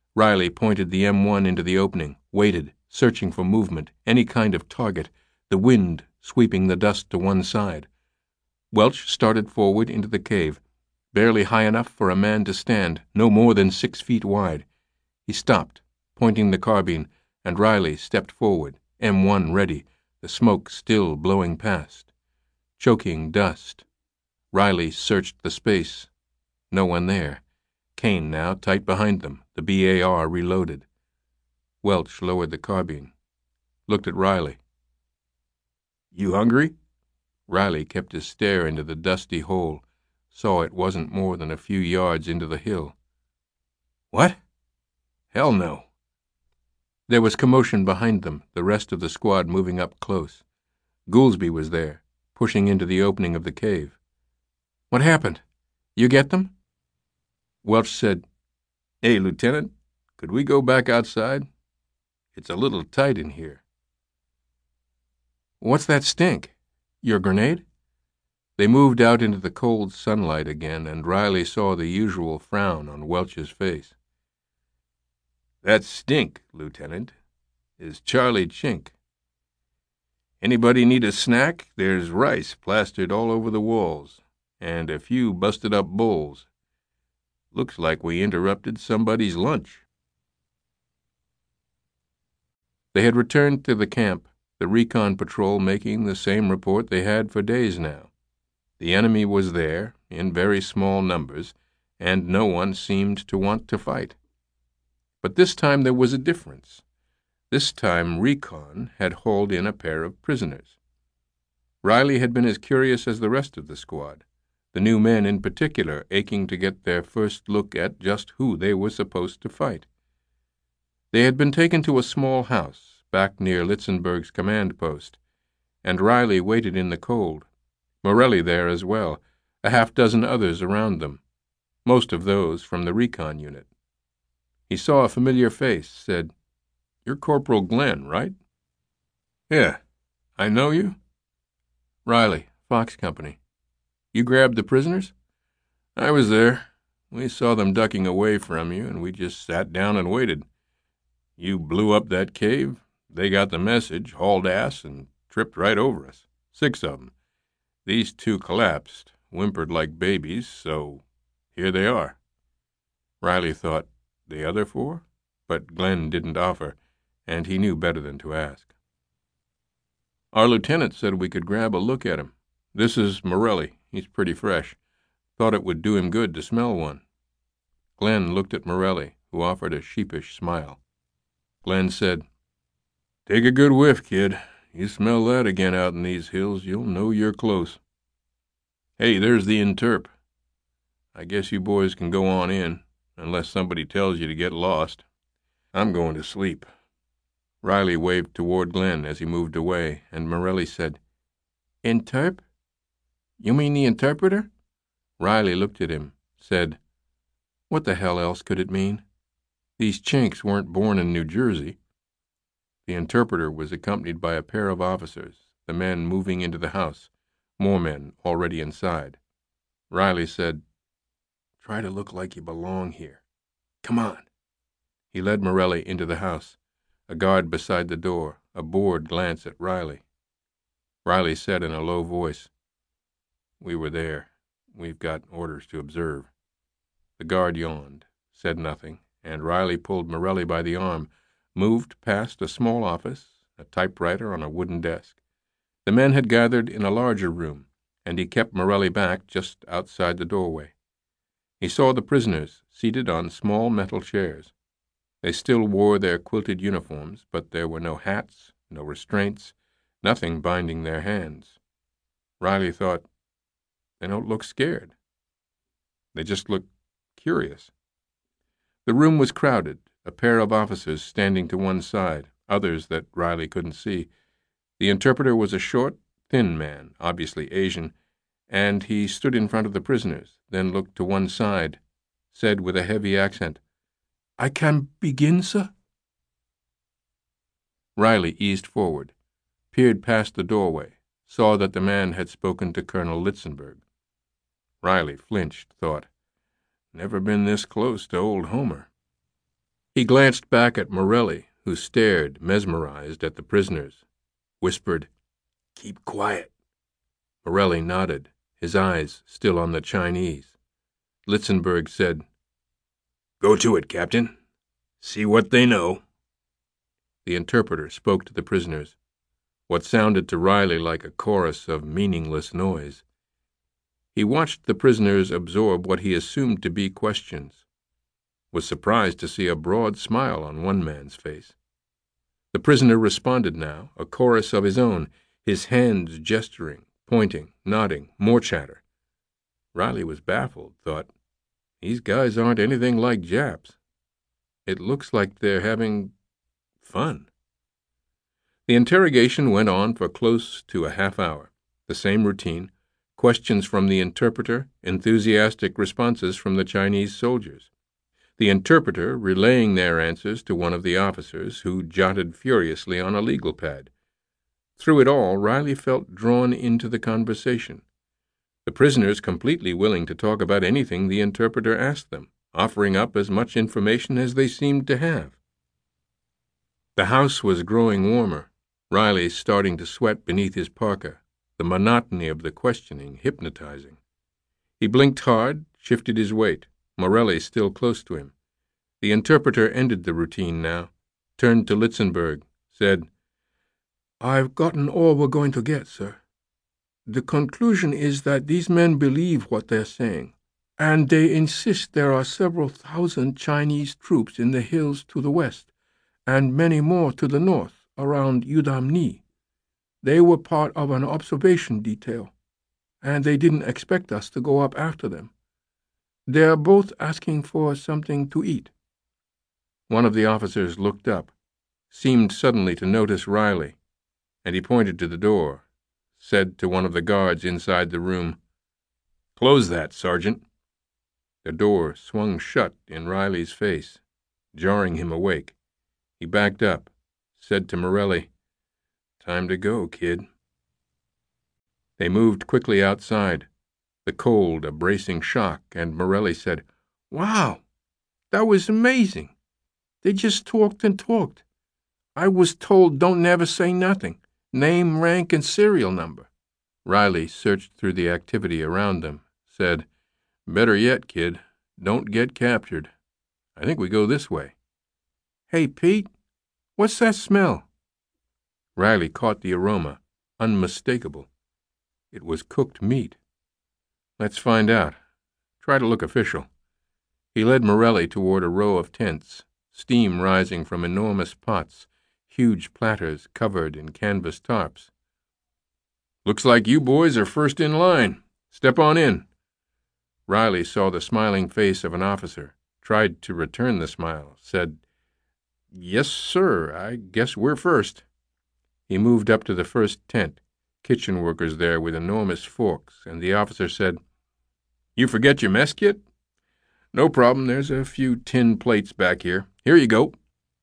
Riley pointed the M one into the opening, waited, searching for movement, any kind of target, the wind sweeping the dust to one side. Welch started forward into the cave, barely high enough for a man to stand, no more than six feet wide. He stopped, pointing the carbine, and Riley stepped forward, M one ready, the smoke still blowing past. Choking dust. Riley searched the space. No one there. Kane now tight behind them, the B A R reloaded. Welch lowered the carbine, looked at Riley. "You hungry?" Riley kept his stare into the dusty hole, saw it wasn't more than a few yards into the hill. "What? Hell no." There was commotion behind them, the rest of the squad moving up close. Goolsby was there, pushing into the opening of the cave. "What happened? You get them?" Welch said, "Hey, Lieutenant, could we go back outside? It's a little tight in here." "What's that stink? Your grenade?" They moved out into the cold sunlight again, and Riley saw the usual frown on Welch's face. "That stink, Lieutenant, is Charlie Chink. Anybody need a snack? There's rice plastered all over the walls, and a few busted-up bowls. Looks like we interrupted somebody's lunch." They had returned to the camp, the recon patrol making the same report they had for days now. The enemy was there, in very small numbers, and no one seemed to want to fight. But this time there was a difference. This time recon had hauled in a pair of prisoners. Riley had been as curious as the rest of the squad, the new men in particular aching to get their first look at just who they were supposed to fight. They had been taken to a small house back near Litzenberg's command post, and Riley waited in the cold, Morelli there as well, a half-dozen others around them, most of those from the recon unit. He saw a familiar face, said, "You're Corporal Glenn, right?" "Yeah. I know you?" "Riley, Fox Company. You grabbed the prisoners?" "I was there. We saw them ducking away from you, and we just sat down and waited. You blew up that cave. They got the message, hauled ass, and tripped right over us. Six of them. These two collapsed, whimpered like babies, so here they are." Riley thought, the other four? But Glenn didn't offer, and he knew better than to ask. "Our lieutenant said we could grab a look at him. This is Morelli. He's pretty fresh. Thought it would do him good to smell one." Glenn looked at Morelli, who offered a sheepish smile. Glenn said, "Take a good whiff, kid. You smell that again out in these hills, you'll know you're close. Hey, there's the interp. I guess you boys can go on in, unless somebody tells you to get lost. I'm going to sleep." Riley waved toward Glenn as he moved away, and Morelli said, "Interp? You mean the interpreter?" Riley looked at him, said, "What the hell else could it mean? These Chinks weren't born in New Jersey." The interpreter was accompanied by a pair of officers, the men moving into the house, more men already inside. Riley said, "Try to look like you belong here. Come on." He led Morelli into the house, a guard beside the door, a bored glance at Riley. Riley said in a low voice, "We were there. We've got orders to observe." The guard yawned, said nothing, and Riley pulled Morelli by the arm, moved past a small office, a typewriter on a wooden desk. The men had gathered in a larger room, and he kept Morelli back just outside the doorway. He saw the prisoners seated on small metal chairs. They still wore their quilted uniforms, but there were no hats, no restraints, nothing binding their hands. Riley thought, they don't look scared. They just look curious. The room was crowded, a pair of officers standing to one side, others that Riley couldn't see. The interpreter was a short, thin man, obviously Asian, and he stood in front of the prisoners, then looked to one side, said with a heavy accent, "I can begin, sir?" Riley eased forward, peered past the doorway, saw that the man had spoken to Colonel Litzenberg. Riley flinched, thought, never been this close to old Homer. He glanced back at Morelli, who stared, mesmerized, at the prisoners, whispered, "Keep quiet." Morelli nodded, his eyes still on the Chinese. Litzenberg said, "Go to it, Captain. See what they know." The interpreter spoke to the prisoners, what sounded to Riley like a chorus of meaningless noise. He watched the prisoners absorb what he assumed to be questions, was surprised to see a broad smile on one man's face. The prisoner responded now, a chorus of his own, his hands gesturing, pointing, nodding, more chatter. Riley was baffled, thought, these guys aren't anything like Japs. It looks like they're having fun. The interrogation went on for close to a half hour, the same routine, questions from the interpreter, enthusiastic responses from the Chinese soldiers. The interpreter relaying their answers to one of the officers, who jotted furiously on a legal pad. Through it all, Riley felt drawn into the conversation. The prisoners completely willing to talk about anything the interpreter asked them, offering up as much information as they seemed to have. The house was growing warmer, Riley starting to sweat beneath his parka, the monotony of the questioning hypnotizing. He blinked hard, shifted his weight, Morelli still close to him. The interpreter ended the routine now, turned to Litzenberg, said, "I've gotten all we're going to get, sir. The conclusion is that these men believe what they're saying, and they insist there are several thousand Chinese troops in the hills to the west, and many more to the north, around Udamni. They were part of an observation detail, and they didn't expect us to go up after them. They're both asking for something to eat." One of the officers looked up, seemed suddenly to notice Riley, and he pointed to the door, said to one of the guards inside the room, "Close that, Sergeant." The door swung shut in Riley's face, jarring him awake. He backed up, said to Morelli, "Time to go, kid." They moved quickly outside, the cold a bracing shock, and Morelli said, "Wow, that was amazing. They just talked and talked. I was told don't never say nothing, name, rank, and serial number." Riley searched through the activity around them, said, "Better yet, kid, don't get captured. I think we go this way." "Hey, Pete, what's that smell?" Riley caught the aroma, unmistakable. It was cooked meat. "Let's find out. Try to look official." He led Morelli toward a row of tents, steam rising from enormous pots, huge platters covered in canvas tarps. "Looks like you boys are first in line. Step on in." Riley saw the smiling face of an officer, tried to return the smile, said, "Yes, sir, I guess we're first." He moved up to the first tent, kitchen workers there with enormous forks, and the officer said, "You forget your mess kit? No problem, there's a few tin plates back here. Here you go."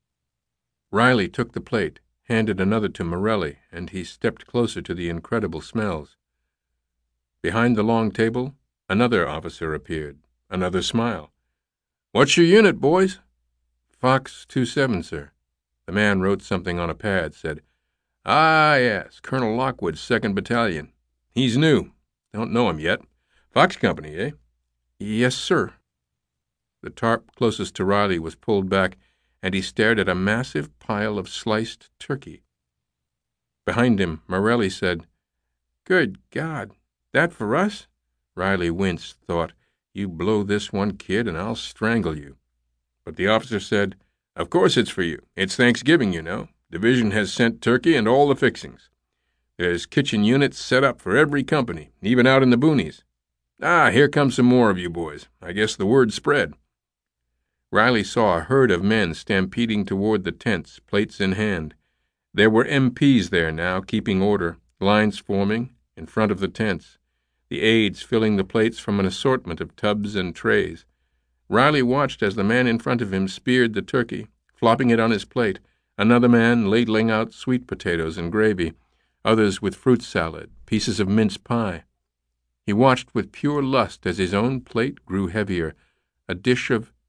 Riley took the plate, handed another to Morelli, and he stepped closer to the incredible smells. Behind the long table, another officer appeared, another smile. "What's your unit, boys?" "Fox two seven, sir." The man wrote something on a pad, said, "Ah, yes, Colonel Lockwood's second Battalion. He's new. Don't know him yet. Fox Company, eh?" "Yes, sir." The tarp closest to Riley was pulled back, and he stared at a massive pile of sliced turkey. Behind him, Morelli said, "Good God, that for us?" Riley winced, thought, "You blow this one, kid, and I'll strangle you." But the officer said, "Of course it's for you. It's Thanksgiving, you know. Division has sent turkey and all the fixings. There's kitchen units set up for every company, even out in the boonies. Ah, here come some more of you boys. I guess the word spread." Riley saw a herd of men stampeding toward the tents, plates in hand. There were M Ps there now, keeping order, lines forming, in front of the tents, the aides filling the plates from an assortment of tubs and trays. Riley watched as the man in front of him speared the turkey, flopping it on his plate, another man ladling out sweet potatoes and gravy, others with fruit salad, pieces of mince pie. He watched with pure lust as his own plate grew heavier, a dish of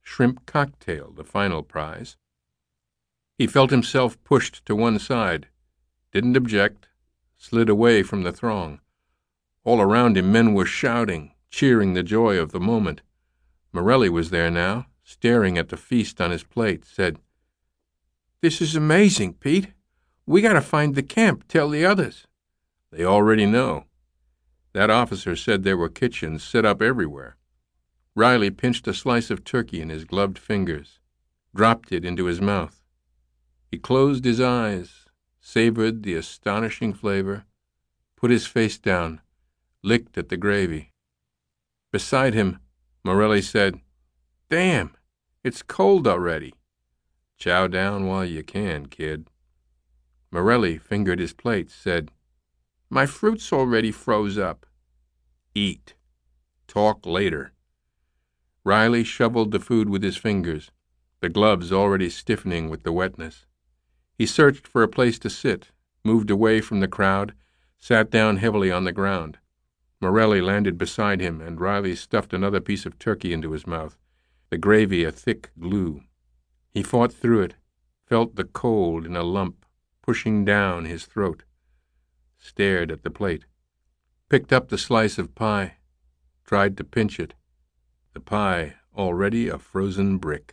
shrimp cocktail the final prize. He felt himself pushed to one side, didn't object, slid away from the throng. All around him men were shouting, cheering the joy of the moment. Morelli was there now, staring at the feast on his plate, said, "This is amazing, Pete. We gotta find the camp, tell the others." "They already know. That officer said there were kitchens set up everywhere." Riley pinched a slice of turkey in his gloved fingers, dropped it into his mouth. He closed his eyes, savored the astonishing flavor, put his face down, licked at the gravy. Beside him, Morelli said, "Damn, it's cold already." "Chow down while you can, kid." Morelli fingered his plate, said, "My fruit's already froze up." "Eat. Talk later." Riley shoveled the food with his fingers, the gloves already stiffening with the wetness. He searched for a place to sit, moved away from the crowd, sat down heavily on the ground. Morelli landed beside him, and Riley stuffed another piece of turkey into his mouth, the gravy a thick glue. He fought through it, felt the cold in a lump pushing down his throat, stared at the plate, picked up the slice of pie, tried to pinch it, the pie already a frozen brick.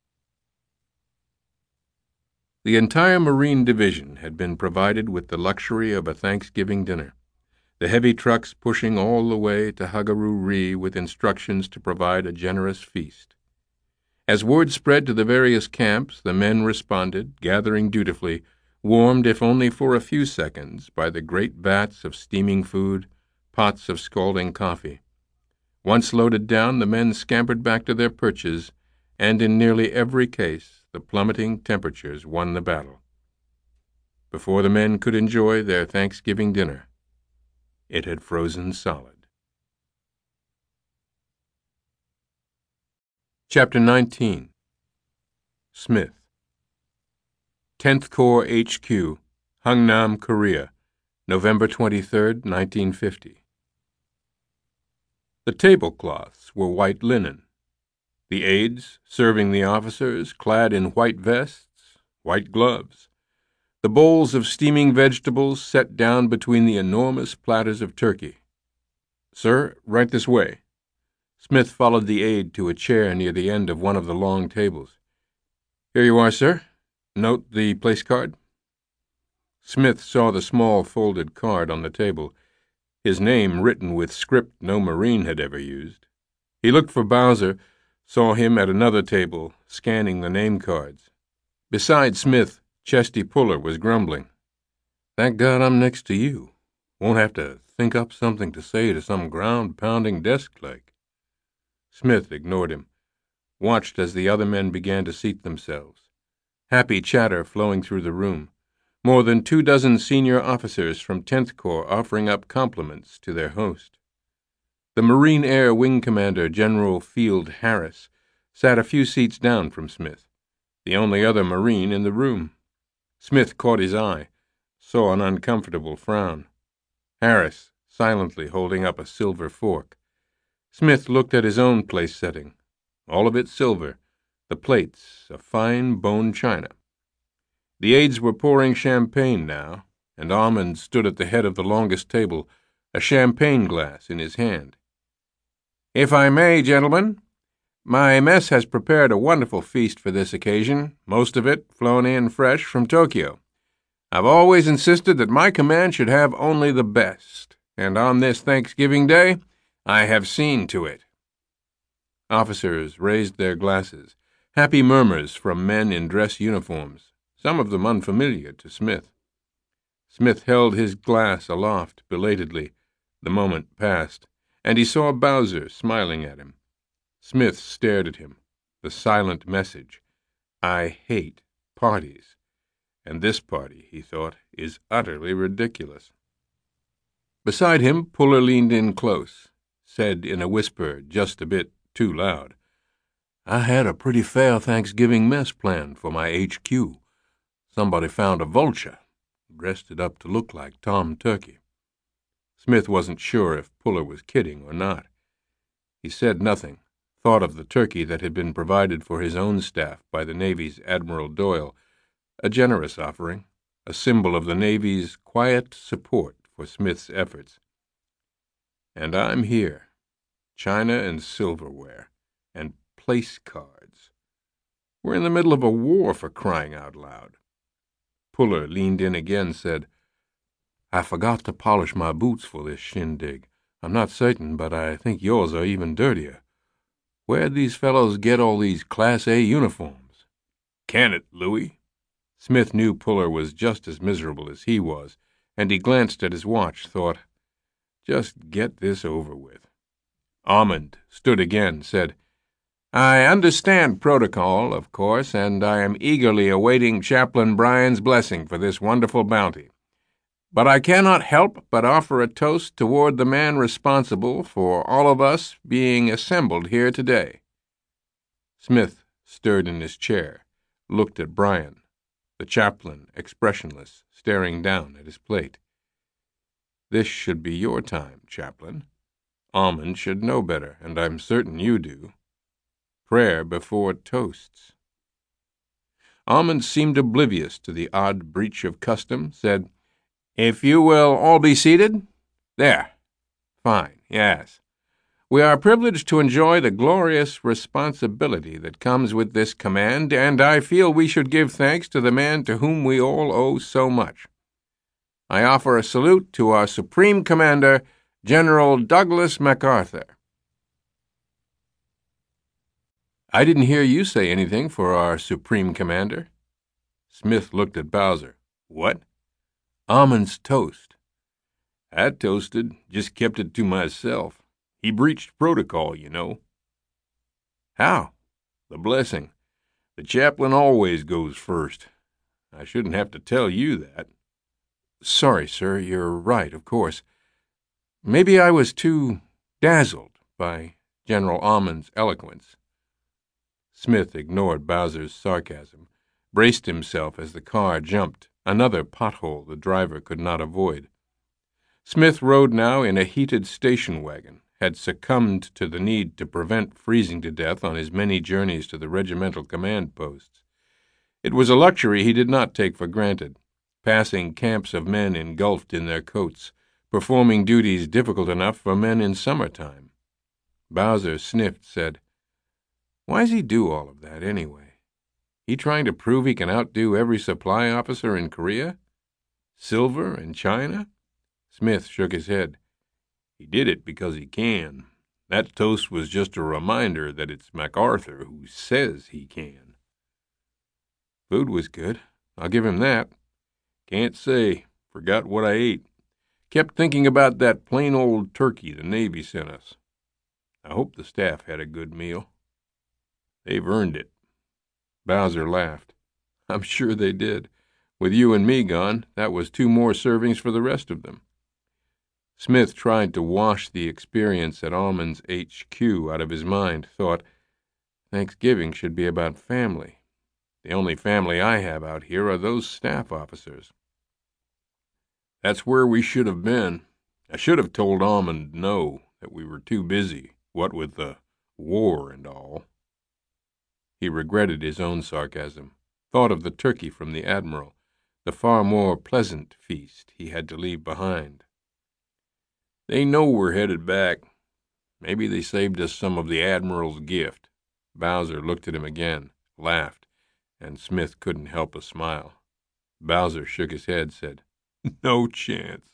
The entire Marine Division had been provided with the luxury of a Thanksgiving dinner, the heavy trucks pushing all the way to Hagaru-Ri with instructions to provide a generous feast. As word spread to the various camps, the men responded, gathering dutifully, warmed if only for a few seconds by the great vats of steaming food, pots of scalding coffee. Once loaded down, the men scampered back to their perches, and in nearly every case the plummeting temperatures won the battle. Before the men could enjoy their Thanksgiving dinner, it had frozen solid. Chapter nineteen. Smith. tenth Corps H Q, Hungnam, Korea, November twenty-third, nineteen fifty. The tablecloths were white linen. The aides, serving the officers, clad in white vests, white gloves. The bowls of steaming vegetables set down between the enormous platters of turkey. "Sir, right this way." Smith followed the aide to a chair near the end of one of the long tables. "Here you are, sir. Note the place card." Smith saw the small folded card on the table, his name written with script no Marine had ever used. He looked for Bowser, saw him at another table, scanning the name cards. Beside Smith, Chesty Puller was grumbling. "Thank God I'm next to you. Won't have to think up something to say to some ground-pounding desk clerk." Smith ignored him, watched as the other men began to seat themselves. Happy chatter flowing through the room. More than two dozen senior officers from tenth Corps offering up compliments to their host. The Marine Air Wing Commander, General Field Harris, sat a few seats down from Smith, the only other Marine in the room. Smith caught his eye, saw an uncomfortable frown. Harris silently holding up a silver fork. Smith looked at his own place setting, all of it silver, the plates of fine bone china. The aides were pouring champagne now, and Almond stood at the head of the longest table, a champagne glass in his hand. "If I may, gentlemen, my mess has prepared a wonderful feast for this occasion, most of it flown in fresh from Tokyo. I've always insisted that my command should have only the best, and on this Thanksgiving Day, I have seen to it." Officers raised their glasses, happy murmurs from men in dress uniforms, some of them unfamiliar to Smith. Smith held his glass aloft belatedly. The moment passed, and he saw Bowser smiling at him. Smith stared at him. The silent message, "I hate parties. And this party," he thought, "is utterly ridiculous." Beside him, Puller leaned in close, said in a whisper just a bit too loud, "I had a pretty fair Thanksgiving mess planned for my H Q. Somebody found a vulture, dressed it up to look like Tom Turkey." Smith wasn't sure if Puller was kidding or not. He said nothing, thought of the turkey that had been provided for his own staff by the Navy's Admiral Doyle, a generous offering, a symbol of the Navy's quiet support for Smith's efforts. And I'm here, china and silverware, and place cards. We're in the middle of a war, for crying out loud. Puller leaned in again, said, I forgot to polish my boots for this shindig. I'm not certain, but I think yours are even dirtier. Where'd these fellows get all these Class A uniforms? Can it, Louis? Smith knew Puller was just as miserable as he was, and he glanced at his watch, thought, just get this over with. Almond stood again, said, I understand protocol, of course, and I am eagerly awaiting Chaplain Bryan's blessing for this wonderful bounty. But I cannot help but offer a toast toward the man responsible for all of us being assembled here today. Smith stirred in his chair, looked at Bryan, the chaplain expressionless, staring down at his plate. This should be your time, Chaplain. Almond should know better, and I'm certain you do. Prayer before toasts. Almond seemed oblivious to the odd breach of custom, said, If you will all be seated? There. Fine, yes. We are privileged to enjoy the glorious responsibility that comes with this command, and I feel we should give thanks to the man to whom we all owe so much. I offer a salute to our Supreme Commander, General Douglas MacArthur. I didn't hear you say anything for our Supreme Commander. Smith looked at Bowser. What? Almond's toast. I toasted, just kept it to myself. He breached protocol, you know. How? The blessing. The chaplain always goes first. I shouldn't have to tell you that. Sorry, sir, you're right, of course. Maybe I was too dazzled by General Almond's eloquence. Smith ignored Bowser's sarcasm, braced himself as the car jumped, another pothole the driver could not avoid. Smith rode now in a heated station wagon, had succumbed to the need to prevent freezing to death on his many journeys to the regimental command posts. It was a luxury he did not take for granted, passing camps of men engulfed in their coats, performing duties difficult enough for men in summertime. Bowser sniffed, said, Why's he do all of that, anyway? He trying to prove he can outdo every supply officer in Korea? Silver and China? Smith shook his head. He did it because he can. That toast was just a reminder that it's MacArthur who says he can. Food was good. I'll give him that. Can't say. Forgot what I ate. Kept thinking about that plain old turkey the Navy sent us. I hope the staff had a good meal. They've earned it. Bowser laughed. I'm sure they did. With you and me gone, that was two more servings for the rest of them. Smith tried to wash the experience at Almond's H Q out of his mind, thought, Thanksgiving should be about family. The only family I have out here are those staff officers. That's where we should have been. I should have told Almond no, that we were too busy, what with the war and all. He regretted his own sarcasm, thought of the turkey from the Admiral, the far more pleasant feast he had to leave behind. They know we're headed back. Maybe they saved us some of the Admiral's gift. Bowser looked at him again, laughed, and Smith couldn't help a smile. Bowser shook his head, said, No chance.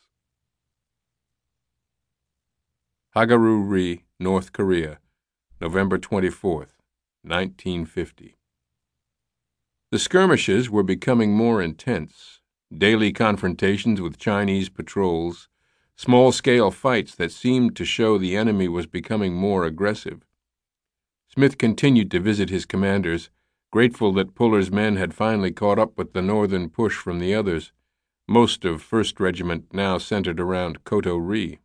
Hagaru-ri, North Korea, November twenty-fourth, nineteen fifty. The skirmishes were becoming more intense. Daily confrontations with Chinese patrols, small-scale fights that seemed to show the enemy was becoming more aggressive. Smith continued to visit his commanders, grateful that Puller's men had finally caught up with the northern push from the others. Most of First Regiment now centered around Koto-ri.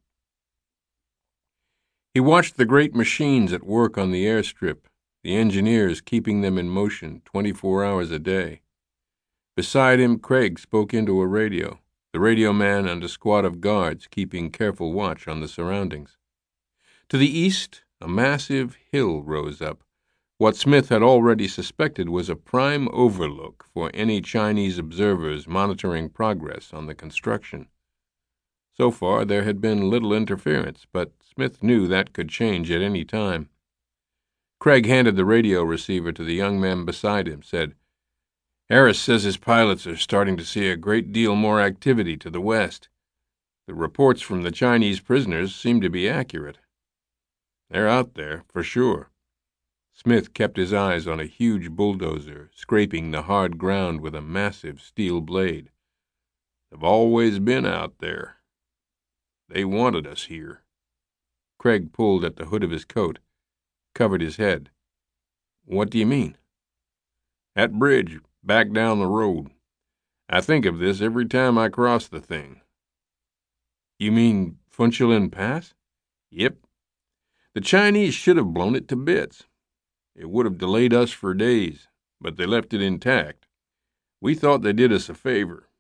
He watched the great machines at work on the airstrip, the engineers keeping them in motion twenty-four hours a day. Beside him, Craig spoke into a radio, the radio man and a squad of guards keeping careful watch on the surroundings. To the east, A massive hill rose up. What Smith had already suspected was a prime overlook for any Chinese observers monitoring progress on the construction. So far, there had been little interference, but Smith knew that could change at any time. Craig handed the radio receiver to the young man beside him, said, "Harris says his pilots are starting to see a great deal more activity to the west. The reports from the Chinese prisoners seem to be accurate. They're out there, for sure." Smith kept his eyes on a huge bulldozer, scraping the hard ground with a massive steel blade. "They've always been out there. They wanted us here." Craig pulled at the hood of his coat, covered his head. "What do you mean?" "That bridge, back down the road. I think of this every time I cross the thing." "You mean Funchulin Pass?" "Yep. The Chinese should have blown it to bits. It would have delayed us for days, but they left it intact. We thought they did us a favor.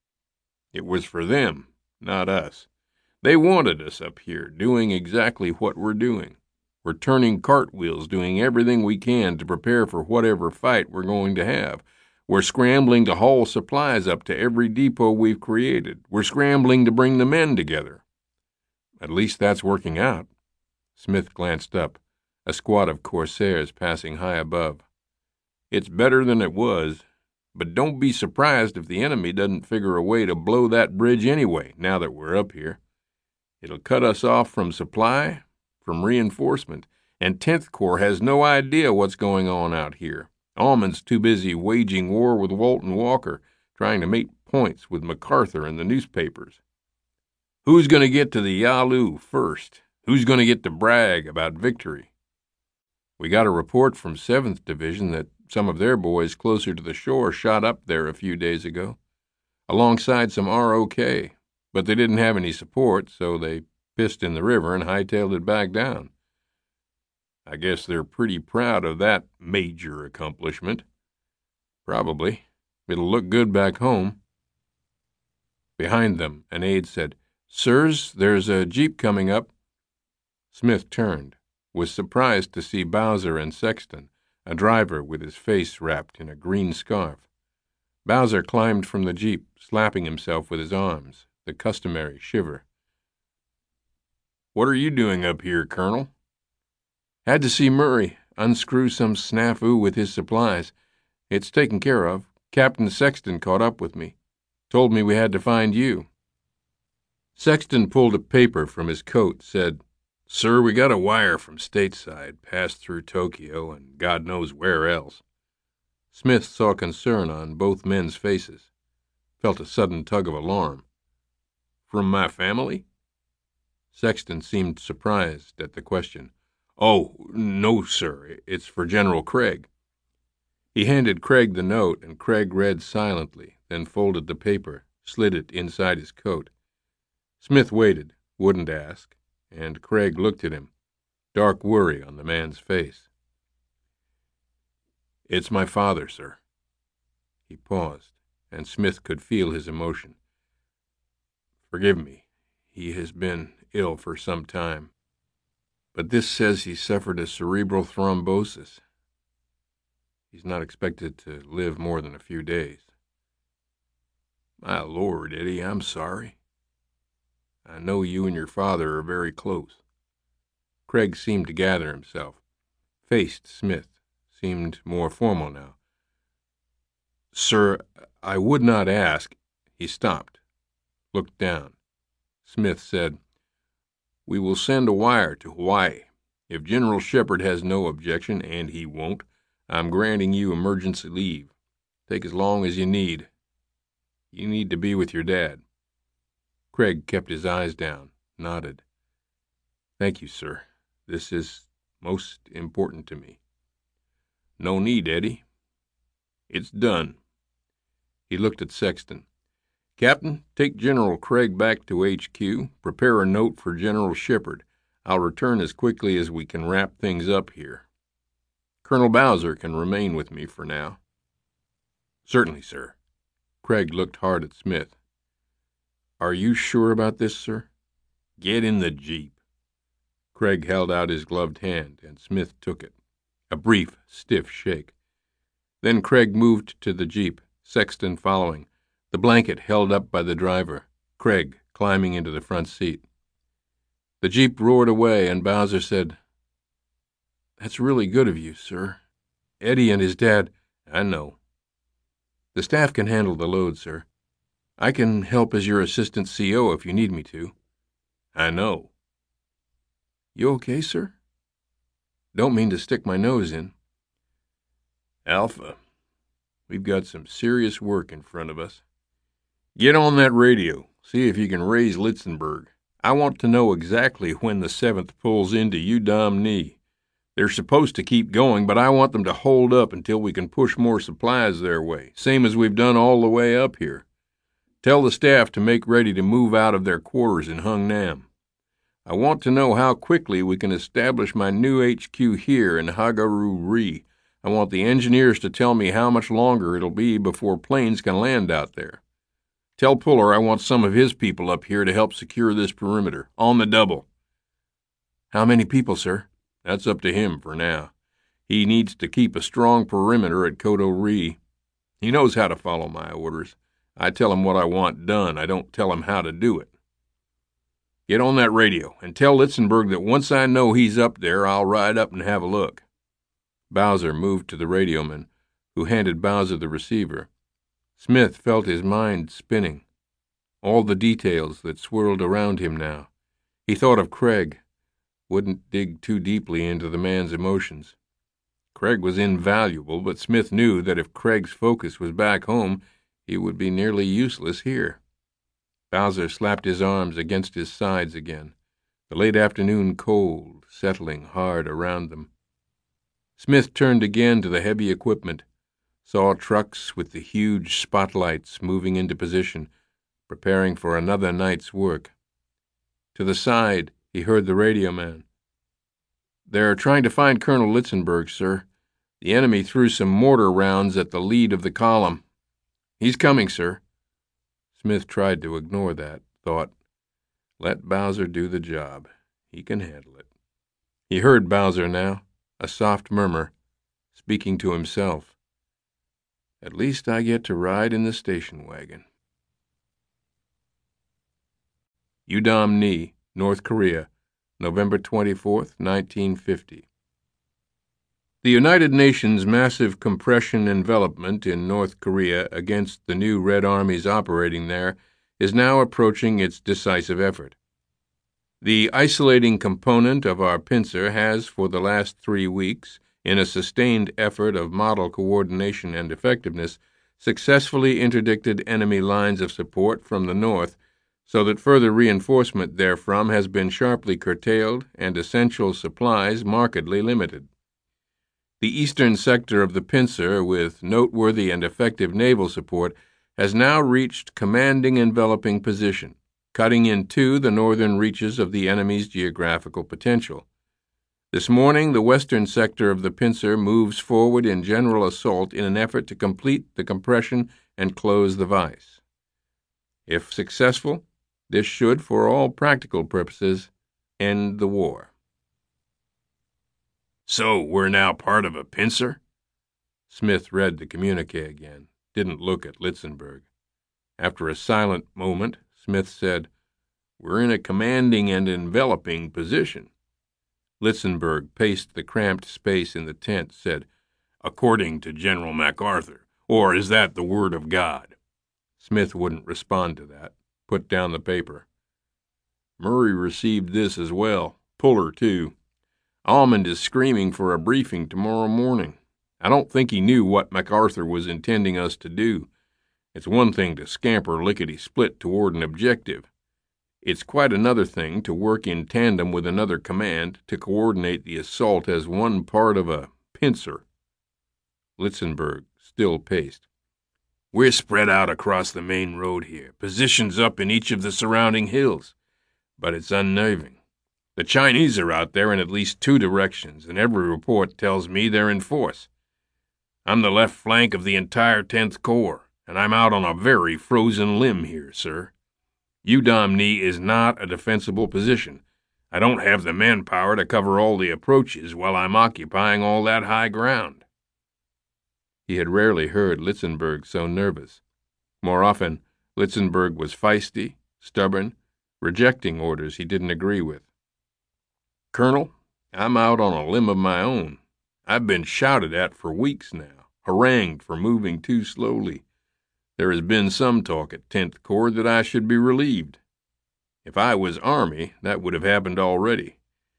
It was for them, not us. They wanted us up here, doing exactly what we're doing. We're turning cartwheels, doing everything we can to prepare for whatever fight we're going to have. We're scrambling to haul supplies up to every depot we've created. We're scrambling to bring the men together. At least that's working out." Smith glanced up, a squad of corsairs passing high above. "It's better than it was, but don't be surprised if the enemy doesn't figure a way to blow that bridge anyway, now that we're up here. It'll cut us off from supply, from reinforcement, and tenth Corps has no idea what's going on out here. Almond's too busy waging war with Walton Walker, trying to make points with MacArthur in the newspapers. Who's going to get to the Yalu first? Who's going to get to brag about victory? We got a report from seventh Division that some of their boys closer to the shore shot up there a few days ago, alongside some R O K, but they didn't have any support, so they pissed in the river and hightailed it back down. I guess they're pretty proud of that major accomplishment. Probably. It'll look good back home." Behind them, an aide said, "Sirs, there's a jeep coming up." Smith turned, was surprised to see Bowser and Sexton, a driver with his face wrapped in a green scarf. Bowser climbed from the jeep, slapping himself with his arms, the customary shiver. "What are you doing up here, Colonel?" "Had to see Murray, unscrew some snafu with his supplies. It's taken care of. Captain Sexton caught up with me. Told me we had to find you." Sexton pulled a paper from his coat, said, "Sir, we got a wire from stateside, passed through Tokyo and God knows where else." Smith saw concern on both men's faces, felt a sudden tug of alarm. "From my family?" Sexton seemed surprised at the question. "Oh, no, sir. It's for General Craig." He handed Craig the note, and Craig read silently, then folded the paper, slid it inside his coat. Smith waited, wouldn't ask, and Craig looked at him, dark worry on the man's face. "It's my father, sir." He paused, and Smith could feel his emotion. "Forgive me. He has been ill for some time. But this says he suffered a cerebral thrombosis. He's not expected to live more than a few days." "My Lord, Eddie, I'm sorry. I know you and your father are very close." Craig seemed to gather himself, faced Smith, seemed more formal now. "Sir, I would not ask—" He stopped, looked down. Smith said, "We will send a wire to Hawaii. If General Shepard has no objection, and he won't, I'm granting you emergency leave. Take as long as you need. You need to be with your dad." Craig kept his eyes down, nodded. "Thank you, sir. This is most important to me." "No need, Eddie. It's done." He looked at Sexton. "Captain, take General Craig back to H Q. Prepare a note for General Shepard. I'll return as quickly as we can wrap things up here. Colonel Bowser can remain with me for now." "Certainly, sir." Craig looked hard at Smith. "Are you sure about this, sir?" "Get in the jeep." Craig held out his gloved hand, and Smith took it. A brief, stiff shake. Then Craig moved to the Jeep, Sexton following, the blanket held up by the driver, Craig climbing into the front seat. The Jeep roared away, and Bowser said, "That's really good of you, sir. Eddie and his dad—" "I know. The staff can handle the load, sir. I can help as your assistant C O if you need me to." "I know." "You okay, sir? Don't mean to stick my nose in." "Alpha, we've got some serious work in front of us. Get on that radio. See if you can raise Litzenberg. I want to know exactly when the seventh pulls into Udom-Ni. They're supposed to keep going, but I want them to hold up until we can push more supplies their way, same as we've done all the way up here. Tell the staff to make ready to move out of their quarters in Hung Nam. I want to know how quickly we can establish my new H Q here in Hagaru-Ri. I want the engineers to tell me how much longer it'll be before planes can land out there. Tell Puller I want some of his people up here to help secure this perimeter, on the double." "How many people, sir?" "That's up to him for now. He needs to keep a strong perimeter at Kodo-Ri. He knows how to follow my orders. I tell him what I want done. I don't tell him how to do it. Get on that radio, and tell Litzenberg that once I know he's up there, I'll ride up and have a look." Bowser moved to the radioman, who handed Bowser the receiver. Smith felt his mind spinning. All the details that swirled around him now. He thought of Craig. Wouldn't dig too deeply into the man's emotions. Craig was invaluable, but Smith knew that if Craig's focus was back home, he would be nearly useless here. Bowser slapped his arms against his sides again, the late afternoon cold settling hard around them. Smith turned again to the heavy equipment, saw trucks with the huge spotlights moving into position, preparing for another night's work. To the side, he heard the radio man. "They're trying to find Colonel Litzenberg, sir. The enemy threw some mortar rounds at the lead of the column. He's coming, sir." Smith tried to ignore that, thought, let Bowser do the job. He can handle it. He heard Bowser now, a soft murmur, speaking to himself. "At least I get to ride in the station wagon." Udom-Ni, North Korea, November twenty-fourth, nineteen fifty. The United Nations' massive compression envelopment in North Korea against the new Red Armies operating there is now approaching its decisive effort. The isolating component of our pincer has, for the last three weeks, in a sustained effort of model coordination and effectiveness, successfully interdicted enemy lines of support from the north, so that further reinforcement therefrom has been sharply curtailed and essential supplies markedly limited. The eastern sector of the pincer, with noteworthy and effective naval support, has now reached commanding enveloping position, cutting in two the northern reaches of the enemy's geographical potential. This morning, the western sector of the pincer moves forward in general assault in an effort to complete the compression and close the vise. If successful, this should, for all practical purposes, end the war. "So we're now part of a pincer?" Smith read the communique again, didn't look at Litzenberg. After a silent moment, Smith said, "We're in a commanding and enveloping position." Litzenberg paced the cramped space in the tent, said, "According to General MacArthur, or is that the word of God?" Smith wouldn't respond to that, put down the paper. "Murray received this as well, Puller too. Almond is screaming for a briefing tomorrow morning. I don't think he knew what MacArthur was intending us to do. It's one thing to scamper lickety-split toward an objective. It's quite another thing to work in tandem with another command to coordinate the assault as one part of a pincer." Litzenberg still paced. "We're spread out across the main road here, positions up in each of the surrounding hills. But it's unnerving. The Chinese are out there in at least two directions, and every report tells me they're in force. I'm the left flank of the entire tenth Corps, and I'm out on a very frozen limb here, sir. Udom-Ni is not a defensible position. I don't have the manpower to cover all the approaches while I'm occupying all that high ground." He had rarely heard Litzenberg so nervous. More often, Litzenberg was feisty, stubborn, rejecting orders he didn't agree with. "Colonel, I'm out on a limb of my own. I've been shouted at for weeks now, harangued for moving too slowly. There has been some talk at tenth Corps that I should be relieved. If I was Army, that would have happened already.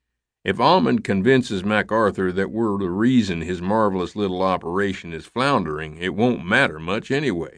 If Almond convinces MacArthur that we're the reason his marvelous little operation is floundering, it won't matter much anyway."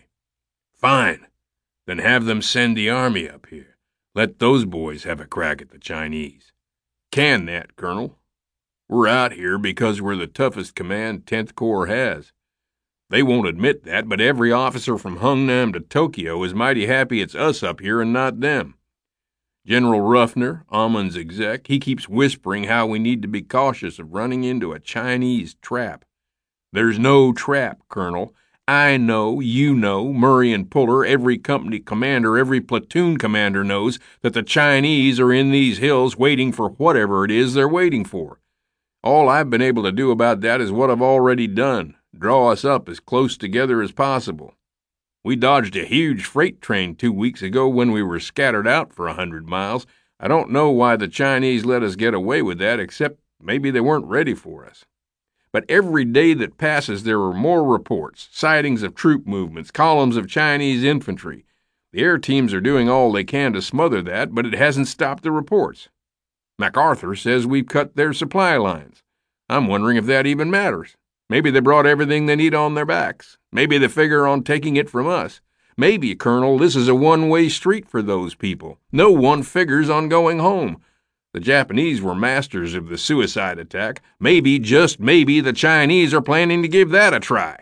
"Fine. Then have them send the Army up here. Let those boys have a crack at the Chinese." "Can that, Colonel? We're out here because we're the toughest command tenth Corps has. They won't admit that, but every officer from Hungnam to Tokyo is mighty happy it's us up here and not them. General Ruffner, Almond's exec, he keeps whispering how we need to be cautious of running into a Chinese trap. There's no trap, Colonel. I know, you know, Murray and Puller, every company commander, every platoon commander knows that the Chinese are in these hills waiting for whatever it is they're waiting for. All I've been able to do about that is what I've already done, draw us up as close together as possible. We dodged a huge freight train two weeks ago when we were scattered out for a hundred miles. I don't know why the Chinese let us get away with that, except maybe they weren't ready for us. But every day that passes there are more reports, sightings of troop movements, columns of Chinese infantry. The air teams are doing all they can to smother that, but it hasn't stopped the reports. MacArthur says we've cut their supply lines. I'm wondering if that even matters. Maybe they brought everything they need on their backs. Maybe they figure on taking it from us. Maybe, Colonel, this is a one-way street for those people. No one figures on going home. The Japanese were masters of the suicide attack. Maybe, just maybe, the Chinese are planning to give that a try."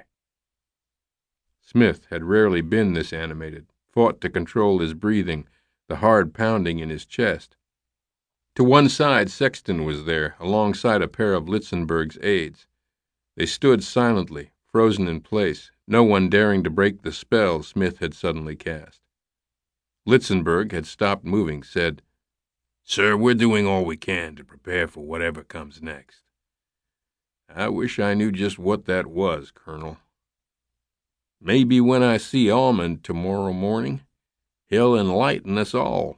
Smith had rarely been this animated, fought to control his breathing, the hard pounding in his chest. To one side, Sexton was there, alongside a pair of Litzenberg's aides. They stood silently, frozen in place, no one daring to break the spell Smith had suddenly cast. Litzenberg had stopped moving, said, "Sir, we're doing all we can to prepare for whatever comes next." "I wish I knew just what that was, Colonel. Maybe when I see Almond tomorrow morning, he'll enlighten us all."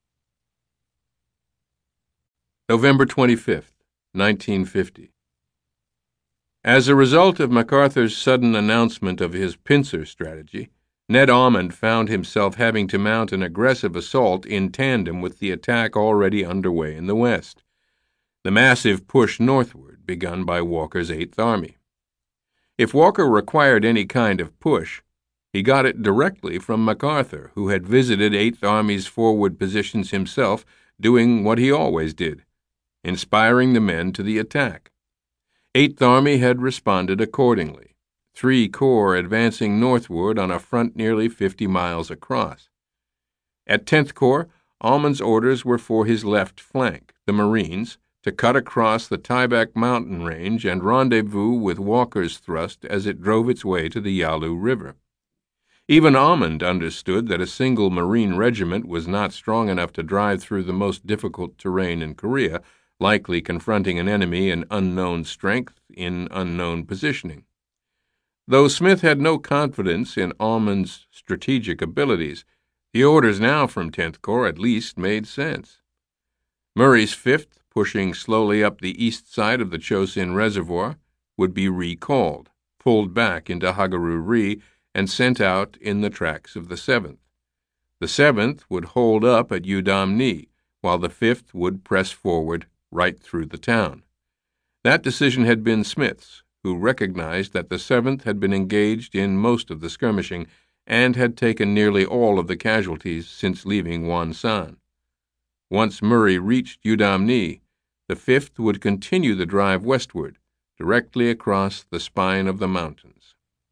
November twenty-fifth, nineteen fifty. As a result of MacArthur's sudden announcement of his pincer strategy, Ned Almond found himself having to mount an aggressive assault in tandem with the attack already underway in the west, the massive push northward begun by Walker's Eighth Army. If Walker required any kind of push, he got it directly from MacArthur, who had visited Eighth Army's forward positions himself, doing what he always did, inspiring the men to the attack. Eighth Army had responded accordingly, three corps advancing northward on a front nearly fifty miles across. At tenth Corps, Almond's orders were for his left flank, the Marines, to cut across the Tyback mountain range and rendezvous with Walker's thrust as it drove its way to the Yalu River. Even Almond understood that a single Marine regiment was not strong enough to drive through the most difficult terrain in Korea, likely confronting an enemy in unknown strength, in unknown positioning. Though Smith had no confidence in Almond's strategic abilities, the orders now from tenth Corps at least made sense. Murray's fifth, pushing slowly up the east side of the Chosin Reservoir, would be recalled, pulled back into Hagaru-ri, and sent out in the tracks of the seventh. The seventh would hold up at Udamni, while the fifth would press forward right through the town. That decision had been Smith's, who recognized that the seventh had been engaged in most of the skirmishing and had taken nearly all of the casualties since leaving Wonsan. Once Murray reached Udamni, the fifth would continue the drive westward, directly across the spine of the mountains.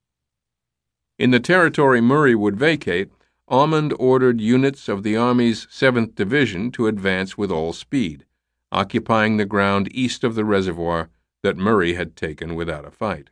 In the territory Murray would vacate, Almond ordered units of the Army's seventh Division to advance with all speed, occupying the ground east of the reservoir that Murray had taken without a fight.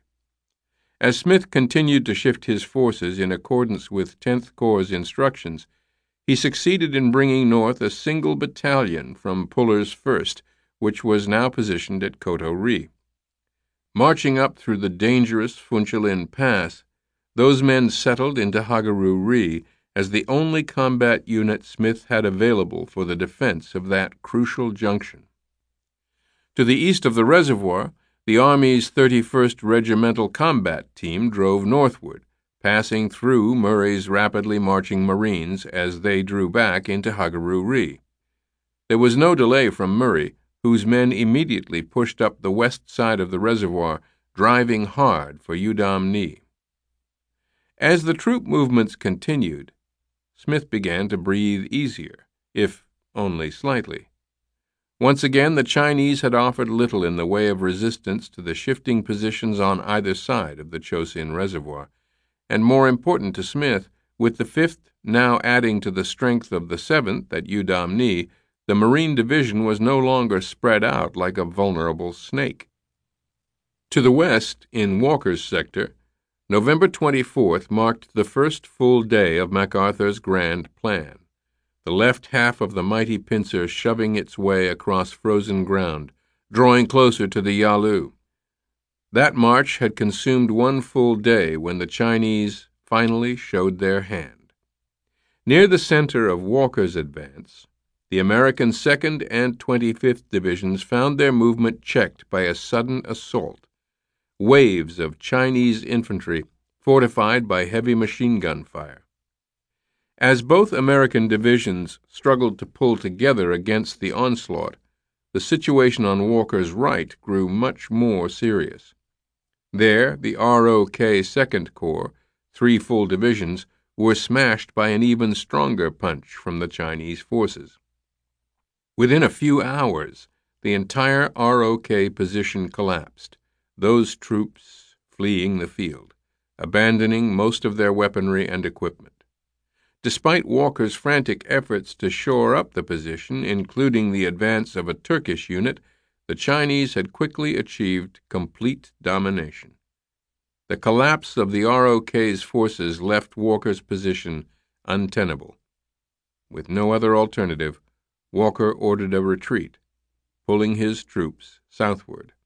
As Smith continued to shift his forces in accordance with tenth Corps' instructions, he succeeded in bringing north a single battalion from Puller's first, which was now positioned at Koto Ri. Marching up through the dangerous Funchalin Pass, those men settled into Hagaru Ri as the only combat unit Smith had available for the defense of that crucial junction. To the east of the reservoir, the Army's thirty-first Regimental Combat Team drove northward, passing through Murray's rapidly marching Marines as they drew back into Hagaru Ri. There was no delay from Murray, whose men immediately pushed up the west side of the reservoir, driving hard for Udam Ni. As the troop movements continued, Smith began to breathe easier, if only slightly. Once again, the Chinese had offered little in the way of resistance to the shifting positions on either side of the Chosin Reservoir, and more important to Smith, with the fifth now adding to the strength of the seventh at Udam Ni, the Marine Division was no longer spread out like a vulnerable snake. To the west, in Walker's sector, November twenty-fourth marked the first full day of MacArthur's grand plan, the left half of the mighty pincer shoving its way across frozen ground, drawing closer to the Yalu. That march had consumed one full day when the Chinese finally showed their hand. Near the center of Walker's advance, the American second and twenty-fifth Divisions found their movement checked by a sudden assault. Waves of Chinese infantry, fortified by heavy machine gun fire. As both American divisions struggled to pull together against the onslaught, the situation on Walker's right grew much more serious. There, the R O K Second Corps, three full divisions, were smashed by an even stronger punch from the Chinese forces. Within a few hours, the entire R O K position collapsed, those troops fleeing the field, abandoning most of their weaponry and equipment. Despite Walker's frantic efforts to shore up the position, including the advance of a Turkish unit, the Chinese had quickly achieved complete domination. The collapse of the R O K's forces left Walker's position untenable. With no other alternative, Walker ordered a retreat, pulling his troops southward.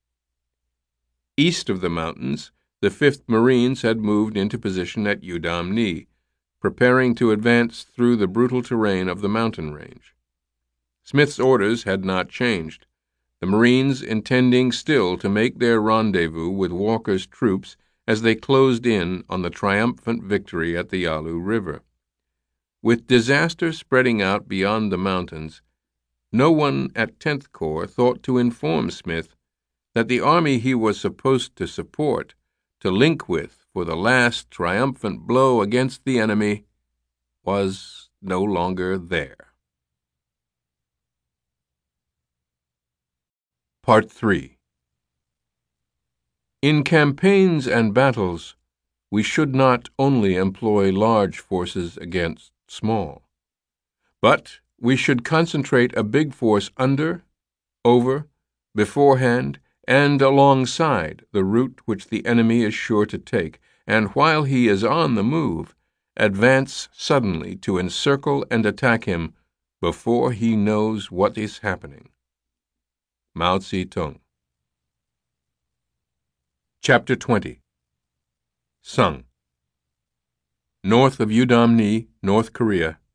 East of the mountains, the fifth Marines had moved into position at Udam Ni, preparing to advance through the brutal terrain of the mountain range. Smith's orders had not changed, the Marines intending still to make their rendezvous with Walker's troops as they closed in on the triumphant victory at the Yalu River. With disaster spreading out beyond the mountains, no one at tenth Corps thought to inform Smith that the army he was supposed to support, to link with for the last triumphant blow against the enemy, was no longer there. Part three. In campaigns and battles, we should not only employ large forces against small, but we should concentrate a big force under, over, beforehand, and alongside the route which the enemy is sure to take, and while he is on the move, advance suddenly to encircle and attack him before he knows what is happening. Mao Zedong. Chapter twenty. Sung. North of Udam Ni, North Korea,